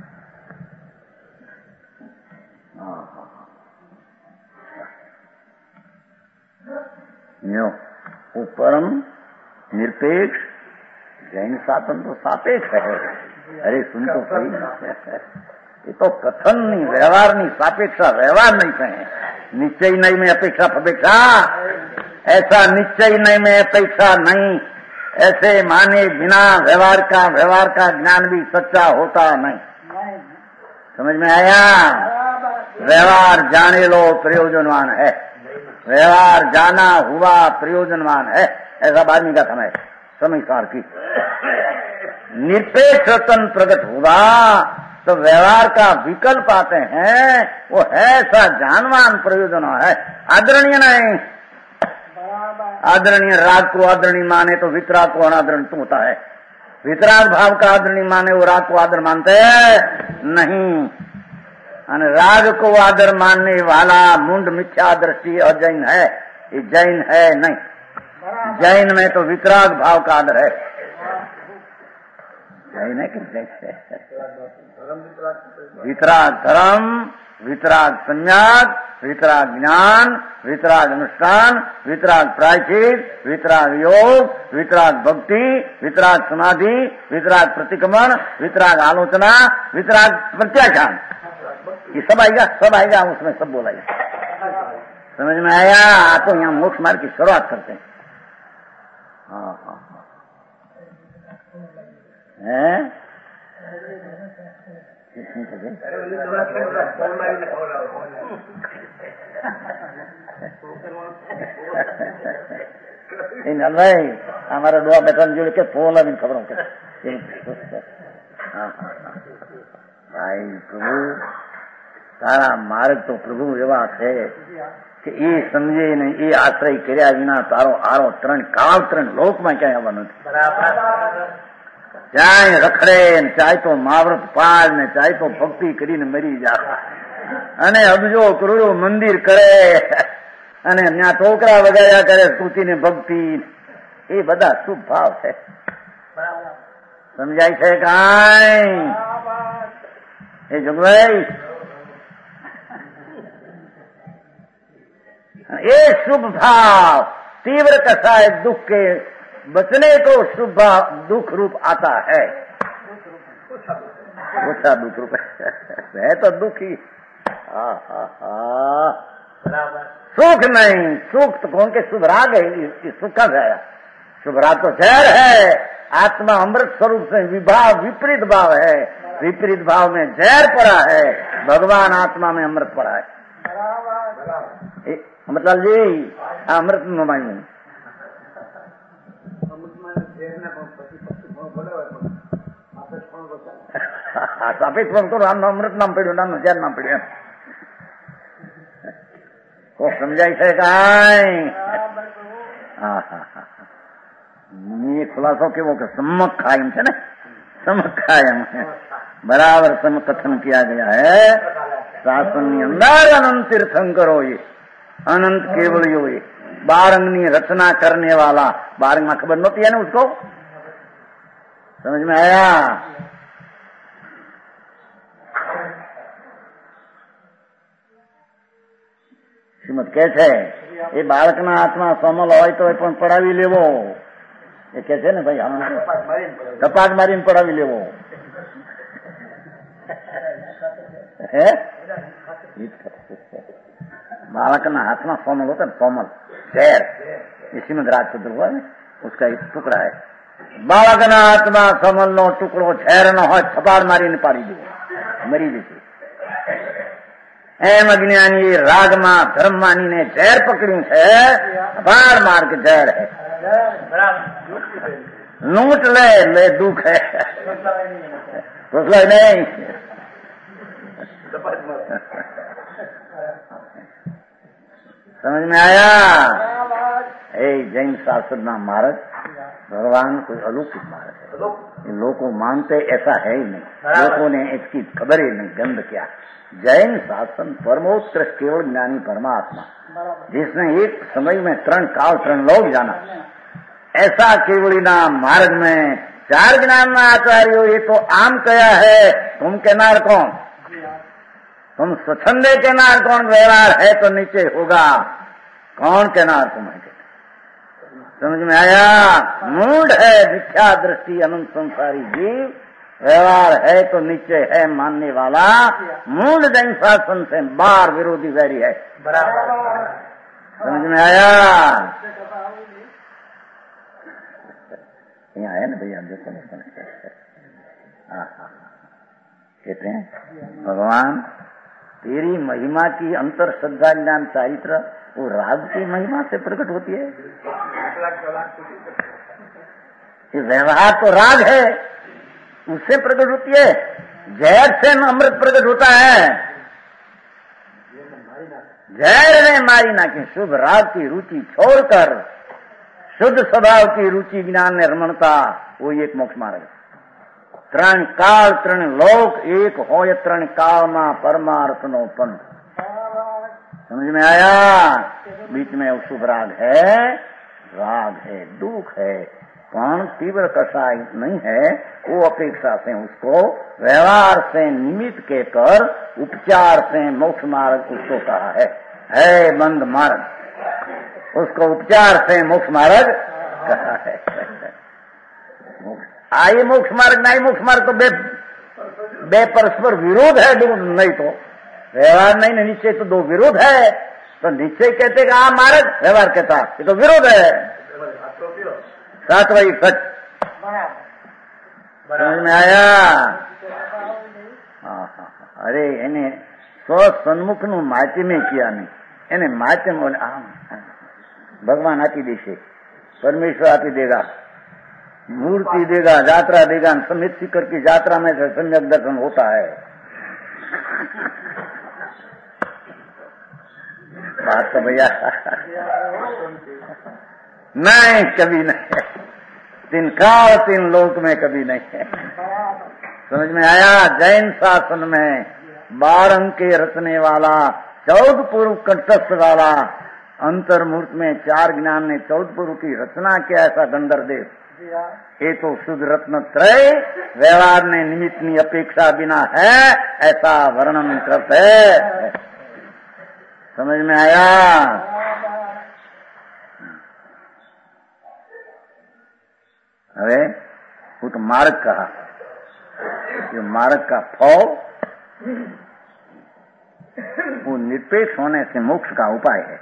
वो परम निरपेक्ष जैन शासन तो सापेक्ष है। अरे सुन तो सही, ये तो कथन नहीं, व्यवहार नहीं, सापेक्षा व्यवहार नहीं कहे। निश्चय नहीं में अपेक्षा अपेक्षा, ऐसा निश्चय नहीं में अपेक्षा नहीं, ऐसे माने बिना व्यवहार का ज्ञान भी सच्चा होता नहीं। समझ में आया? व्यवहार जाने लो प्रयोजनवान है, व्यवहार जाना हुआ प्रयोजनवान है, ऐसा आदमी का समय सार की निरपेक्ष रतन प्रकट हुआ तो व्यवहार का विकल्प आते हैं, वो ऐसा जानवान प्रयोजन है, आदरणीय नहीं। आदरणीय राग को आदरणीय माने तो वितराग को अनादरणीय होता है, वितराग भाव का आदरणीय माने वो राग को आदर मानते नहीं। राग को आदर मानने वाला मुंड मिथ्या दृष्टि अजैन है, ये जैन है नहीं। जैन में तो वितराग भाव का आदर है। जैन है कि जैन है? वितराग धर्म, वितराग संन्यास, वितराग ज्ञान, वितराग अनुष्ठान, वितराग प्रायश्चित, वितराग योग, वितराग भक्ति, वितराग समाधि, वितराग प्रतिक्रमण, वितराग आलोचना, वितराग प्रत्याख्यान, ये सब आएगा उसमें, सब बोलाएगा। समझ में आया? तो यहाँ मोक्ष मार्ग की शुरुआत करते हैं। हाँ है भाई हमारा दुआ बैठा जोड़ के फोन इन खबरों के। भाई प्रभु तारा मार्ग तो प्रभु एवा है कि ये समझे नहीं, ये आश्रय કર્યા વિના તારો આરો ત્રણ કાળ ત્રણ લોકમાં ક્યાંય આવવાનો નથી। ચાહે રખડે ને ચાહે તો મહાવ્રત પાળ ને ચાહે તો ભક્તિ કરીને મરી જાય અને અબજો કરોડો મંદિર કરે અને ત્યાં ટોકરા વગાડ્યા કરે સ્તુતિ ને ભક્તિ, એ બધા શુભ ભાવ છે। સમજાય છે કાંઈ? એ જોગભાઈ ये शुभ भाव तीव्र कसाय दुख के बचने को शुभ भाव दुख रूप आता है। ओछा दुख रूप है तो दुखी। सुख नहीं, सुख तो कौन के शुभ राग है, सुख का है। शुभ राग तो जहर है, आत्मा अमृत स्वरूप से विपरीत भाव है, विपरीत भाव में जहर पड़ा है, भगवान आत्मा में अमृत पड़ा है। मतलब जी अमृत में मायू सापेक्ष तो राम अमृत नाम पड़ो, नाम जैन नाम पड़ो को समझाई है काई? ये खुलासो के वो सम्मक कायम है ना, सम्मक कायम है, बराबर सम्मक कथन किया गया है। शासन के अंदर अनंत तीर्थंकरो, ये अनंत केवल यो ये बारंगनी रचना करने वाला, बारंग में खबर नहोती है ना उसको। समझ में आया? श्रीमद कैसे ये बालक ना आत्मा समल हो तो पढ़ावी लेवो, ये कैसे ने भाई हम धपाक मारी पढ़ावी लेवो है। बालक ना हाथ में सोमल होता है, सोमल जहर, इसी में राज शुद्ध हुआ है, उसका एक टुकड़ा है। बालक ना हाथ में सोमल नो टुकड़ो जहर न हो, छपाड़ मारी ने पाड़ी दी मरी जैसी। एम अज्ञानी राग में धर्म मानी ने जहर पकड़ी है, बाढ़ मार के जहर है, लूट ले दुख है, नहीं। समझ में आया? जैन शास्त्र ना मार्ग भगवान कोई अलौकिक मार्ग है। लोगों मानते ऐसा है ही नहीं, लोगों ने इसकी खबर ही नहीं। गंध क्या? जैन शासन परमोत्कृष्ट केवल ज्ञानी परमात्मा, जिसने एक समय में 3 काल 3 लोग जाना, ऐसा केवली नाम मार्ग में 4 ज्ञान में आचार्यो ये तो आम कया है। तुम कहनार कौन? तुम स्वच्छंदे कहनार कौन? व्यवहार है तो नीचे होगा। कौन कहनार तुम है? समझ में आया? मूढ़ है मिथ्या दृष्टि अनंत संसारी जीव, व्यवहार है तो नीचे है मानने वाला। मूढ़ जैन शासन से बार विरोधी वैरी है। समझ में आया? यहाँ है ना भैया, देखो कहते हैं भगवान तेरी महिमा की अंतर श्रद्धा ज्ञान चारित्र वो राग की महिमा से प्रकट होती है। ये व्यवहार तो राग है, उससे प्रकट होती है। जहर से अमृत प्रकट होता है। जहर ने मारी ना कि शुभ राग की रुचि छोड़कर शुद्ध स्वभाव की रुचि ज्ञान निर्मणता, वो एक मोक्ष मार्ग है। 3 काल 3 लोक एक हो 3 काल में परमार्थ नो पंथ। समझ में आया? बीच में वो शुभ राग है, दुख है, कौन तीव्र कषाय नहीं है। वो अपेक्षा से उसको व्यवहार से निमित्त के कर उपचार से मोक्ष मार्ग उसको कहा है बंद मार्ग, उसको उपचार से मोक्ष मार्ग कहा है। आइए मोक्ष मार्ग नहीं, मोक्ष मार्ग तो बे परस्पर विरोध है। दो नहीं तो व्यवहार नहीं, निश्चय तो 2 विरोध है। तो निश्चय कहते कि मार्ग, व्यवहार कहता ये तो विरोध है। 7 वही सच। समझ में आया? अरे એને સન્મુખ નું માધ્યમે किया नहीं, એને माध्यम भगवान आपी देशे, परमेश्वर आपी देगा, मूर्ति देगा, यात्रा देगा। समित शिखर की यात्रा में सम्यक दर्शन होता है। बात तो भैया नहीं, कभी नहीं। 3 काल 3 लोक में कभी नहीं है। समझ में आया? जैन शासन में 12 अंक के रचने वाला, 14 पूर्व कंठस्थ वाला, अंतर्मूर्त में 4 ज्ञान ने 14 पूर्व की रचना किया। ऐसा गंधर्वदेव ये तो शुद्ध रत्न त्रय व्यवहार ने निमित्तनी अपेक्षा बिना है, ऐसा वर्णन करते। समझ में आया? अरे वो तो मार्ग कहा, ये मार्ग का फल वो निरपेक्ष होने से मोक्ष का उपाय है।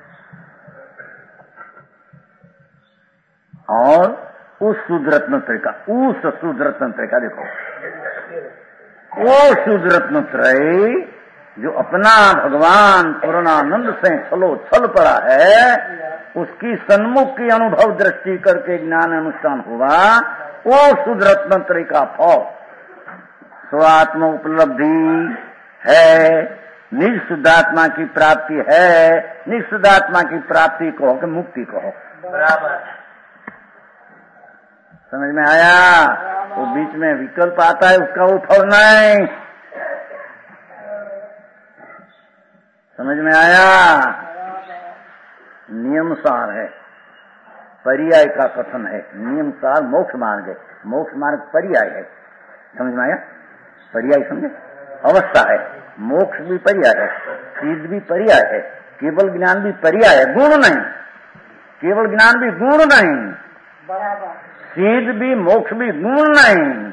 और उस शुद्ध रत्न त्रय का, देखो वो शुद्ध रत्न त्रय जो अपना भगवान पूर्णानंद से छलो छल पड़ा है, उसकी सन्मुख की अनुभव दृष्टि करके ज्ञान अनुष्ठान हुआ। वो शुद्ध रत्न त्रय का फल स्वात्म उपलब्धि है, निज शुद्धात्मा की प्राप्ति है। निज शुद्धात्मा की प्राप्ति कहो कि मुक्ति कहो, बराबर। समझ में आया? वो बीच में विकल्प आता है, उसका वो फल नहीं। समझ में आया? नियम सार है, पर्याय का कथन है। नियम सार मोक्ष मार्ग है, मोक्ष मार्ग पर्याय है। समझ में आया? पर्याय समझे? अवस्था है, मोक्ष भी पर्याय है, सिद्ध भी पर्याय है, केवल ज्ञान भी पर्याय है, गुण नहीं। केवल ज्ञान भी गुण नहीं, बराबर। सिद्ध भी मोक्ष भी गुण नहीं।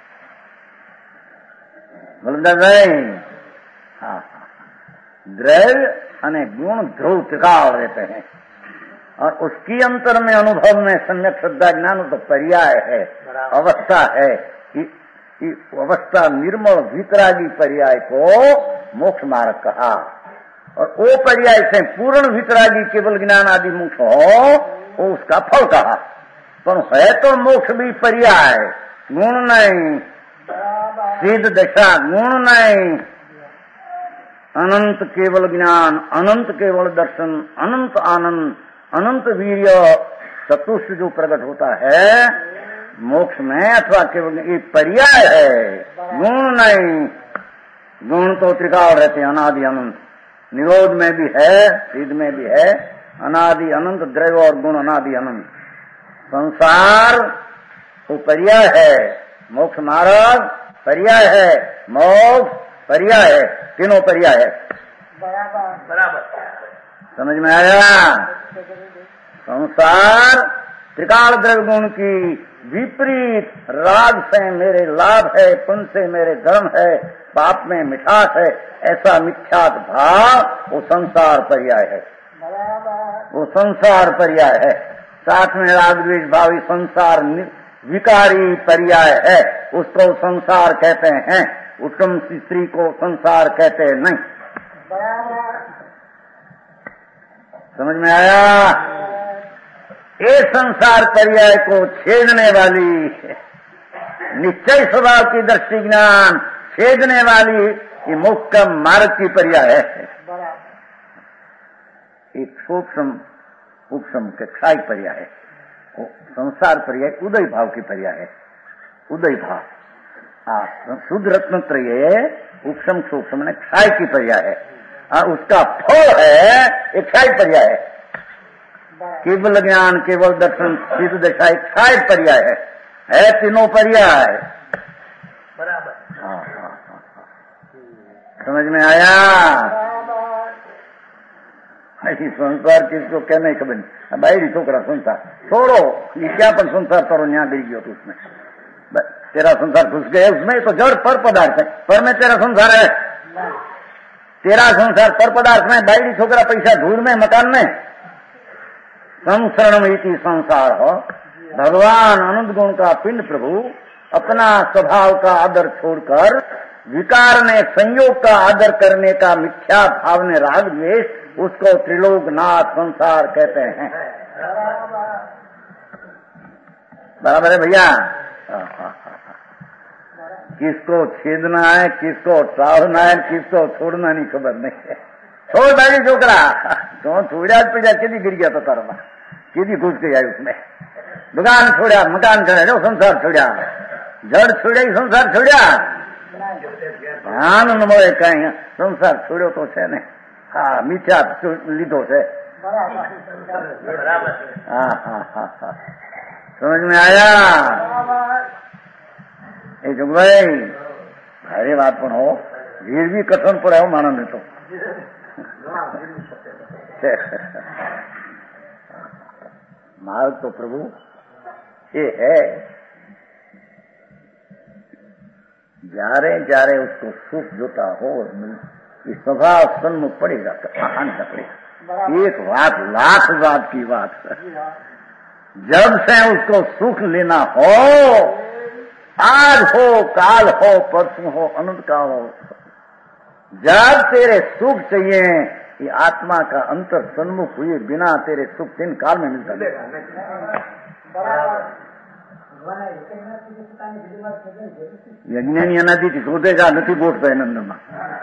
बोलता भाई, हाँ, द्रव्य अने गुण ध्रुव टिकाव रहते हैं, और उसकी अंतर में अनुभव में सम्यक श्रद्धा ज्ञान तो पर्याय है, अवस्था है। अवस्था निर्मल वितरागी पर्याय को मोक्ष मार्ग कहा। और वो पर्याय से पूर्ण वितरागी केवल ज्ञान आदि मोक्ष हो, वो उसका फल कहा। पर है तो मोक्ष भी पर्याय, गुण नहीं। सिद्ध दशा गुण नहीं, अनंत केवल ज्ञान, अनंत केवल दर्शन, अनंत आनंद, अनंत वीर्य चतुष्ट जो प्रकट होता है मोक्ष में, अथवा केवल ये पर्याय है, गुण नहीं। गुण तो त्रिकाल रहते हैं, अनादि अनंत। निरोध में भी है, सिद्ध में भी है, अनादि अनंत द्रव्य और गुण अनादि अनंत। संसार तो पर्याय है, मोक्ष मार्ग पर्याय है, मोक्ष पर्याय है, तीनों पर्याय है। बराबर समझ में आया? संसार त्रिकाल द्रव्य गुण की विपरीत, राग से मेरे लाभ है, पुण्य से मेरे धर्म है, पाप में मिठास है, ऐसा मिथ्यात भाव वो संसार पर्याय है, वो संसार पर्याय है। साथ में राग द्वेष भावी संसार विकारी पर्याय है, उसको संसार कहते हैं। उत्तम स्त्री को संसार कहते नहीं। समझ में आया? ये संसार पर्याय को छेदने वाली, निश्चय स्वभाव की दृष्टि ज्ञान छेदने वाली ये मोक्ष का मार्ग की पर्याय है। एक सूक्ष्म उपशम के क्षाई पर्याय है, वो संसार पर्याय उदय भाव की पर्याय है। उदय भाव शुद्ध रत्नत्रय उपशम सूक्ष्म ने क्षाय की पर्याय है, उसका फल है एक क्षाय पर्याय है। केवल ज्ञान, केवल दर्शन, सिद्ध दशा एक क्षाय पर्याय है तीनों पर्याय। बराबर। हाँ। समझ में आया? संसार किसको कहने खबर नहीं, बाहरी छोकरा संसार छोड़ो, ये क्या पर संसार करो, यहाँ गिर गयो तो उसमें तेरा संसार घुस गए उसमें, तो जड़ पर पदार्थ है, पर में तेरा संसार है, तेरा संसार पर पदार्थ में, बाहरी छोकरा पैसा धूल में, मकान में। संसरण इति संसार हो, भगवान अनंत गुण का पिंड प्रभु अपना स्वभाव का आदर छोड़कर विकार ने संयोग का आदर करने का मिथ्या भाव ने राग द्वेष, उसको त्रिलोकनाथ संसार कहते हैं। बराबर है भैया? किसको छेदना है, किसको टाड़ना है, किसको छोड़ना नहीं खबर नहीं है। छोड़ बैठी छोकरा, तो छोड़ा पीड़ा किसी गिर गया तो तारा किसी घुस गया उसमें, दुकान छोड़ा, मकान छोड़ा, जो संसार छोड़ा, जड़ छोड़ा, संसार छोड़ा, हाँ न मोए कहीं संसार छोड़ो तो है नहीं। हाँ मीठा लीधो से। हाँ समझ में आया? भाई भारी बात पण हो, भीड़ भी कठिन पड़े हो मानो ने तो। मार्ग तो प्रभु ये है, जारे जारे उसको सुख जोता हो, ये स्वभाव सन्मुख पड़ेगा तो आन पड़ेगा। एक बात लाख बात की बात है, जब से उसको सुख लेना हो, आज हो, काल हो, परसों हो, अनंत काल हो, जब तेरे सुख चाहिए, ये आत्मा का अंतर सन्मुख हुए बिना तेरे सुख तीन काल में मिलता यज्ञ अनादि शोधेगा नहीं बोट पे नंद में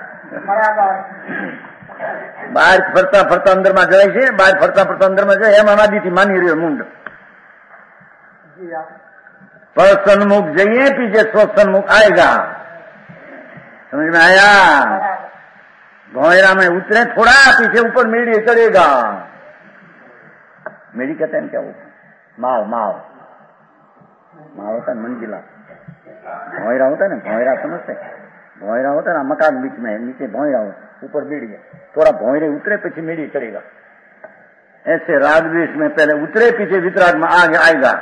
બહાર ફરતા ફરતા અંદરમાં જાય છે, બહાર ફરતા ફરતા અંદરમાં જાય એમ અનાદિથી માની રહ્યો મુંડ। पर सन्मुख जाइए, पीछे स्व सन्मुख आएगा। समझ में आया? भौरा में उतरे थोड़ा, पीछे ऊपर मेढ़ी चढ़ेगा। मेढ़ी कहते हैं क्या? वो माव माव माव होता है मंजिला, भौरा होता है ना, भौरा समझते? भौरा होता है ना, मकान बीच में, नीचे भौरा हो, ऊपर मेढ़ी है, थोड़ा भौरे उतरे पीछे मेढ़ी चढ़ेगा। ऐसे रागद्वेष में पहले उतरे, पीछे वितराग में आगे आएगा।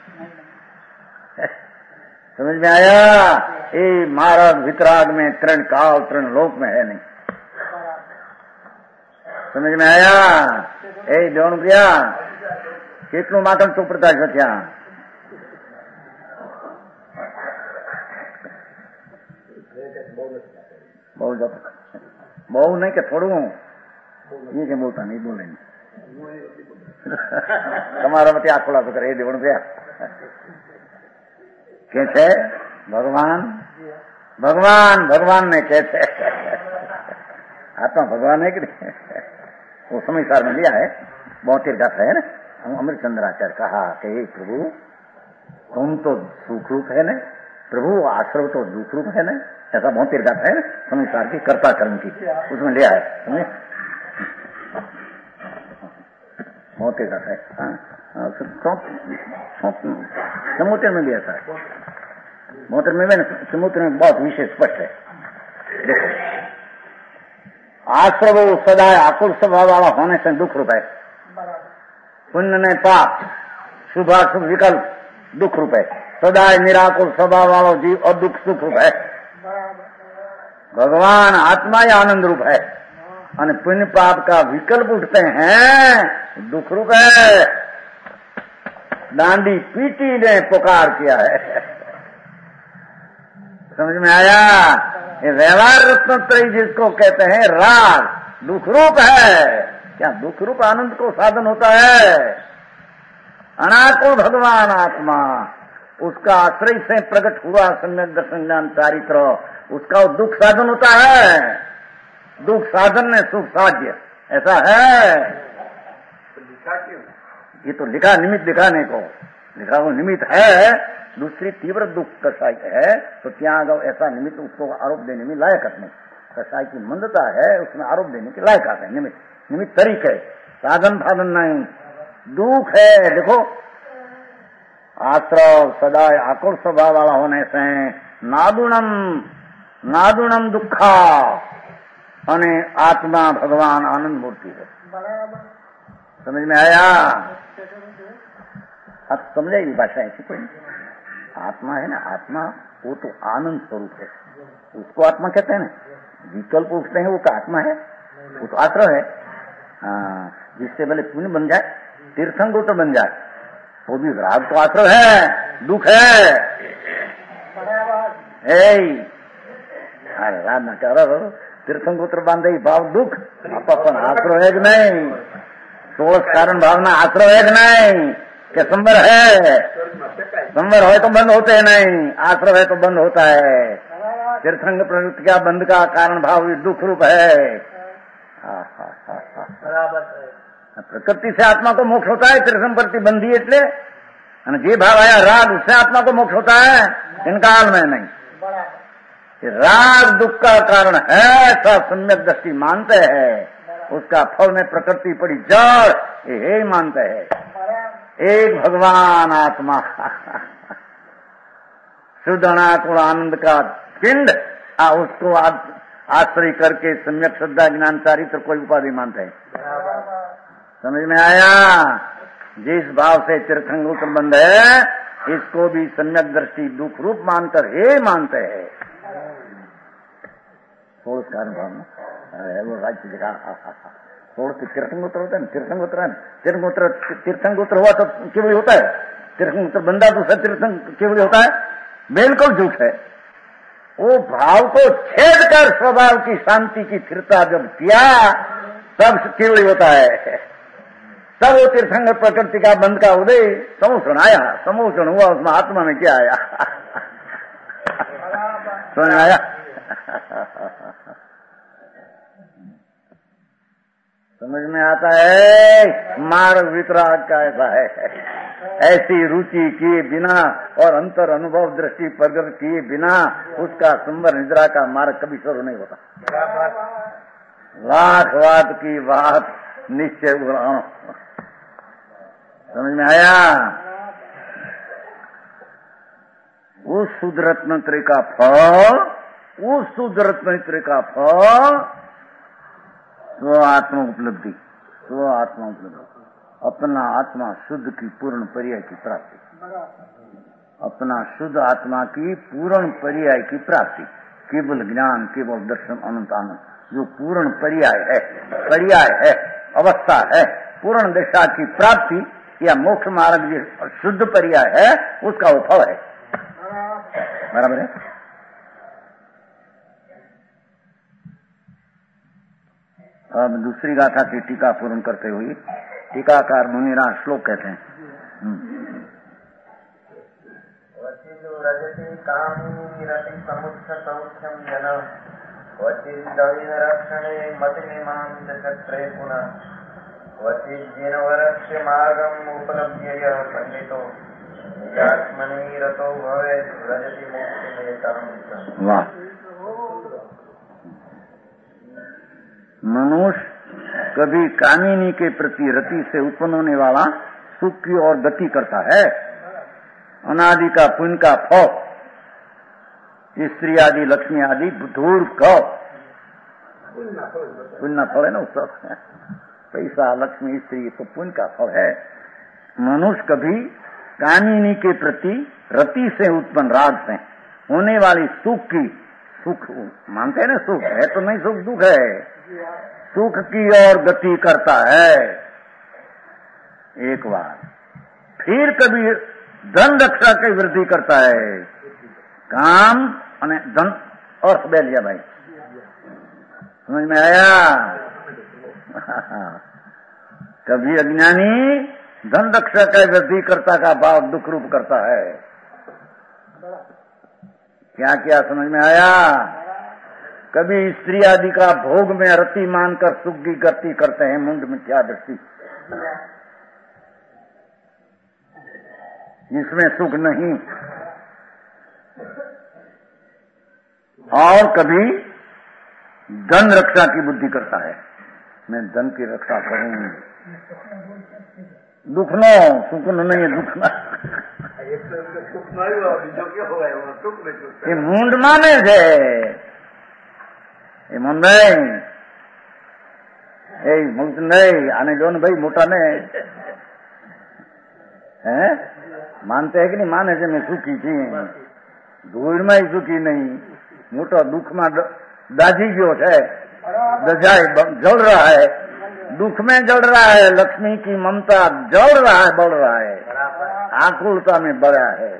समझ में आया? ए मार्ग वितराग में तृण काल तृण लोक में है नहीं। समझ में आया? ए देवण प्रिया કેટલું માતમ તો પ્રતાપ થયા બહુ નહીં કે થોડું એ કે બોલતા નહીં બોલે તમારા વતી આ ખુલાસો કરે એ દેવણ પ્રિયા કે છે ભગવાન ભગવાન ભગવાન ને કે છે आत्मा भगवान है कि नहीं? वो समय सार में लिया है, बहुत ही गाथा है ना। अमृतचंद्राचार्य कहा कि प्रभु तुम तो सुख रूप है न, प्रभु आश्रव तो दुख रूप है न, ऐसा बहुत तीर गाथा है ना संसार की कर्ता कर्म की, उसमें लिया है समझे, बहुत तीर गाथा है। समुद्र में भी ऐसा है, मोत्र में समुद्र में बहुत विशेष स्पष्ट है। देखो आश्रव सदा आकुल स्वभाव वाला होने से दुख रूप है, पुण्य ने पाप शुभाशुभ विकल्प दुख रूप है, सदा निराकुल स्वभाव वाला जीव और दुख सुख रूप है। भगवान आत्मा या आनंद रूप है, और पुण्य पाप का विकल्प उठते हैं दुख रूप है। डांडी पीटी ने पुकार किया है, समझ में आया? ये व्यवहार रत्नत्रयी जिसको कहते हैं राग दुख रूप है। क्या दुख रूप आनंद को साधन होता है? अनाकुल भगवान आत्मा, उसका आश्रय से प्रकट हुआ सम्यक दर्शन ज्ञान चारित्र, उसका दुख साधन होता है। दुख साधन ने सुख साध्य, ऐसा है। ये तो लिखा निमित्त दिखाने को, लिखा वो निमित्त है। दूसरी तीव्र दुख कसाई है तो त्याग ऐसा निमित्त उसको आरोप देने में लायक नहीं। कसाई की मंदता है उसमें आरोप देने के लायक है। निमित्त निमित्त तरीके, साधन भाधन नहीं। दुख है देखो, आश्रव सदा आकुल स्वभाव वाला होने से नादुणम दुखा, अने आत्मा भगवान आनंद मूर्ति है। समझ में आया? अब समझेगी भाषा ऐसी कोई? आत्मा है ना, आत्मा वो तो आनंद स्वरूप है, उसको आत्मा कहते हैं ना। विकल्प उठते हैं वो का आत्मा है, वो तो आश्रय है। जिससे भले पुण्य बन जाए, तीर्थंकर बन जाए, वो भी राग तो आश्रय है, दुख है। अरे राग न करो, तीर्थंकर बांधे भाव दुख, अपन आश्रय है कि नहीं? सोच कारण भावना आश्रय है कि नहीं? क्या संबर है? संबर हो तो बंद होते हैं नहीं, आश्रय है तो बंद होता है। तीर्थंग प्रवृत्ति का बंद का कारण भाव दुख रूप है। प्रकृति से आत्मा को मोक्ष होता है, तीर्थंप्रति बंधी એટલે जे भाव आया राग, उससे आत्मा को मोक्ष होता है, इनकाल में नहीं। राग दुख का कारण है ऐसा सम्यक दृष्टि मानते हैं, उसका फल में प्रकृति पड़ी जड़ ये मानते हैं। एक भगवान आत्मा शुद्ध अनाकुल आनंद का पिंड, उसको आश्रय करके सम्यक श्रद्धा ज्ञान चारित्र कोई उपाधि मानते हैं। समझ में आया? जिस भाव से तीर्थंकर बंध है, इसको भी सम्यक दृष्टि दुख रूप मानकर हे मानते हैं। थोड़ा कारण भाव वो राज्य दिखा थोड़ा तीर्थंकर होता है ना, तीर्थंकर हुआ तो केवल होता है, तीर्थंकर बंदा दूसरा तीर्थंकर केवल होता है, बिल्कुल झूठ है। वो भाव को छेद कर स्वभाव की शांति की स्थिरता जब किया तब केवल होता है। तब वो तीर्थंकर प्रकृति का बंध का उदय समोषण आया, समोषण हुआ, उसमें आत्मा में क्या आया? समझ आया? समझ में आता है? मार्ग वितराग का ऐसा है, ऐसी रुचि किए बिना और अंतर अनुभव दृष्टि प्रगट किए बिना उसका सुंदर निद्रा का मार्ग कभी शुरू नहीं होता। लाख बात की बात निश्चय उड़ाओ। समझ में आया? उस शुद्ध रत्नत्रय का फल, उस शुद्ध रत्नत्रय का फल स्व आत्मा उपलब्धि, स्व आत्मा उपलब्धि, अपना आत्मा शुद्ध की पूर्ण पर्याय की प्राप्ति, अपना शुद्ध आत्मा की पूर्ण पर्याय की प्राप्ति, केवल ज्ञान, केवल दर्शन, अनंत आनंद, जो पूर्ण पर्याय है, अवस्था है, पूर्ण दिशा की प्राप्ति या मोक्ष मार्ग जो शुद्ध पर्याय है, उसका वो फल है। बराबर है? अब दूसरी गाथा की टीका पूर्ण करते हुए टीकाकार मुनिराज श्लोक कहते हैं। क्वचिद्दविन रक्षणे मतिमीमांस चक्रे पुनः क्वचिज्जिन वरस्य मार्गम् उपलभ्य यः पंडितो यात्मनि रतो भवेत् व्रजति मुक्तिमेताम्। वाह। मनुष्य कभी कामिनी के प्रति रति से उत्पन्न होने वाला सुख की ओर गति करता है। अनादि का पुण्य का फल, स्त्री आदि लक्ष्मी आदि धूल का पुण्य फल है ना, उसका पैसा लक्ष्मी स्त्री तो पुण्य का फल है। मनुष्य कभी कामिनी के प्रति रति से उत्पन्न राग से होने वाली सुख की, सुख मानते हैं ना, सुख है तो नहीं, सुख दुख है, सुख की ओर गति करता है एक बार। फिर कभी धन रक्षा की वृद्धि करता है। काम और धन अर्थ बे लिया भाई, समझ में आया? कभी अज्ञानी धन रक्षा का वृद्धि करता का भाव दुख रूप करता है। क्या क्या समझ में आया? कभी स्त्री आदि का भोग में रति मानकर सुख की गति करते हैं, मुंड मिथ्या दृष्टि, जिसमें सुख नहीं। और कभी धन रक्षा की बुद्धि करता है, मैं धन की रक्षा करूं, दुख नो सुख नहीं है, दुख ना ये मुंड माने છે એ મન નહીં એ મુક્ત નહીં આને જો ને ભાઈ મોટા ને હે માનते है कि नहीं? माने છે मैं सुखी छी, धूल में सुखी नहीं, मोटा दुख में दाजी गयो है, दजाए जल रहा है, दुख में जल रहा है, लक्ष्मी की ममता जल रहा है, बढ़ रहा है, आकुलता में बढ़ा है।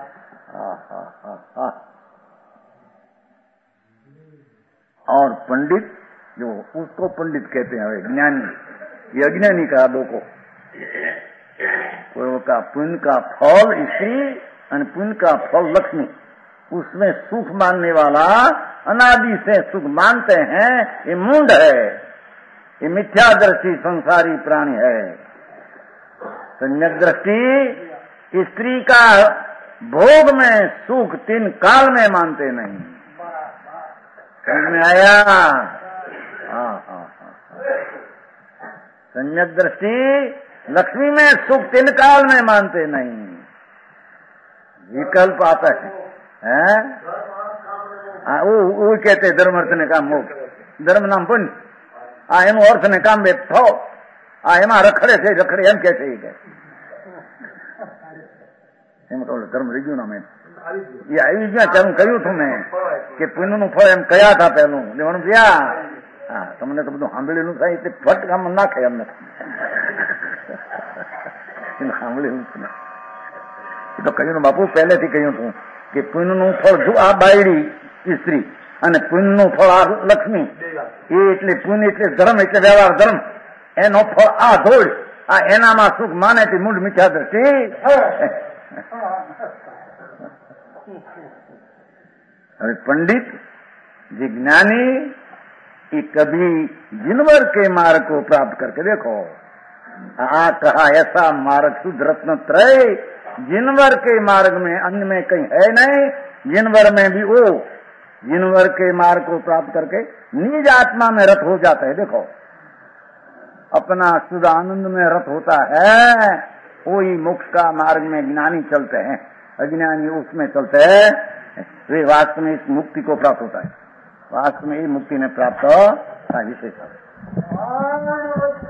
और पंडित जो उसको पंडित कहते हैं, ज्ञानी, ये अज्ञानी का दो को पूर्व का पुण्य का फल स्त्री और पुण्य का फल लक्ष्मी, उसमें सुख मानने वाला अनादि से सुख मानते हैं, ये मूढ़ है, ये मिथ्यादर्शी संसारी प्राणी है। सम्यक दृष्टि स्त्री का भोग में सुख 3 काल में मानते नहीं। समझ में आया? सम्यक दृष्टि लक्ष्मी में सुख 3 काल में मानते नहीं। विकल्प आता है, वो कहते धर्म अर्थ ने काम मोक्ष, धर्म नाम पुण्य, एम अर्थ ने काम बे थो, एम रखड़े से रखड़े एम कहते ही गए धर्म રીજ્યું ના મેં એ આવી ગયા ચાલુ કહ્યું હતું મેં કે પુણ્યનું ફળ એમ કયા હતા પહેલું લેવાનું ગયા। હા, તમને તો બધું સાંભળેલું થાય એટલે ફટ કામ નાખે એમને સાંભળેલું એ તો કહ્યું બાપુ પહેલેથી કહ્યું હતું કે પુણ્યનું ફળ જો આ બાયડી સ્ત્રી અને પુણ્યનું ફળ આ લક્ષ્મી, એ એટલે પુણ્ય એટલે ધર્મ એટલે વ્યવહાર ધર્મ, એનો ફળ આ ધોળ, આ એનામાં સુખ માને તે મૂળ મિથ્યા દ્રષ્ટિ। अरे पंडित जी ज्ञानी ये कभी जिनवर के मार्ग को प्राप्त करके देखो, कहा ऐसा मार्ग शुद्ध रत्न त्रय जिनवर के मार्ग में अन्य में कहीं है नहीं, जिनवर में भी वो जिनवर के मार्ग को प्राप्त करके निज आत्मा में रत हो जाता है। देखो अपना शुद्ध आनंद में रत होता है, वही मोक्ष का मार्ग में ज्ञानी चलते हैं, अज्ञानी उसमें चलते हैं, वे वास्तव में इस मुक्ति को प्राप्त होता है। वास्तव में ये मुक्ति ने प्राप्त विशेष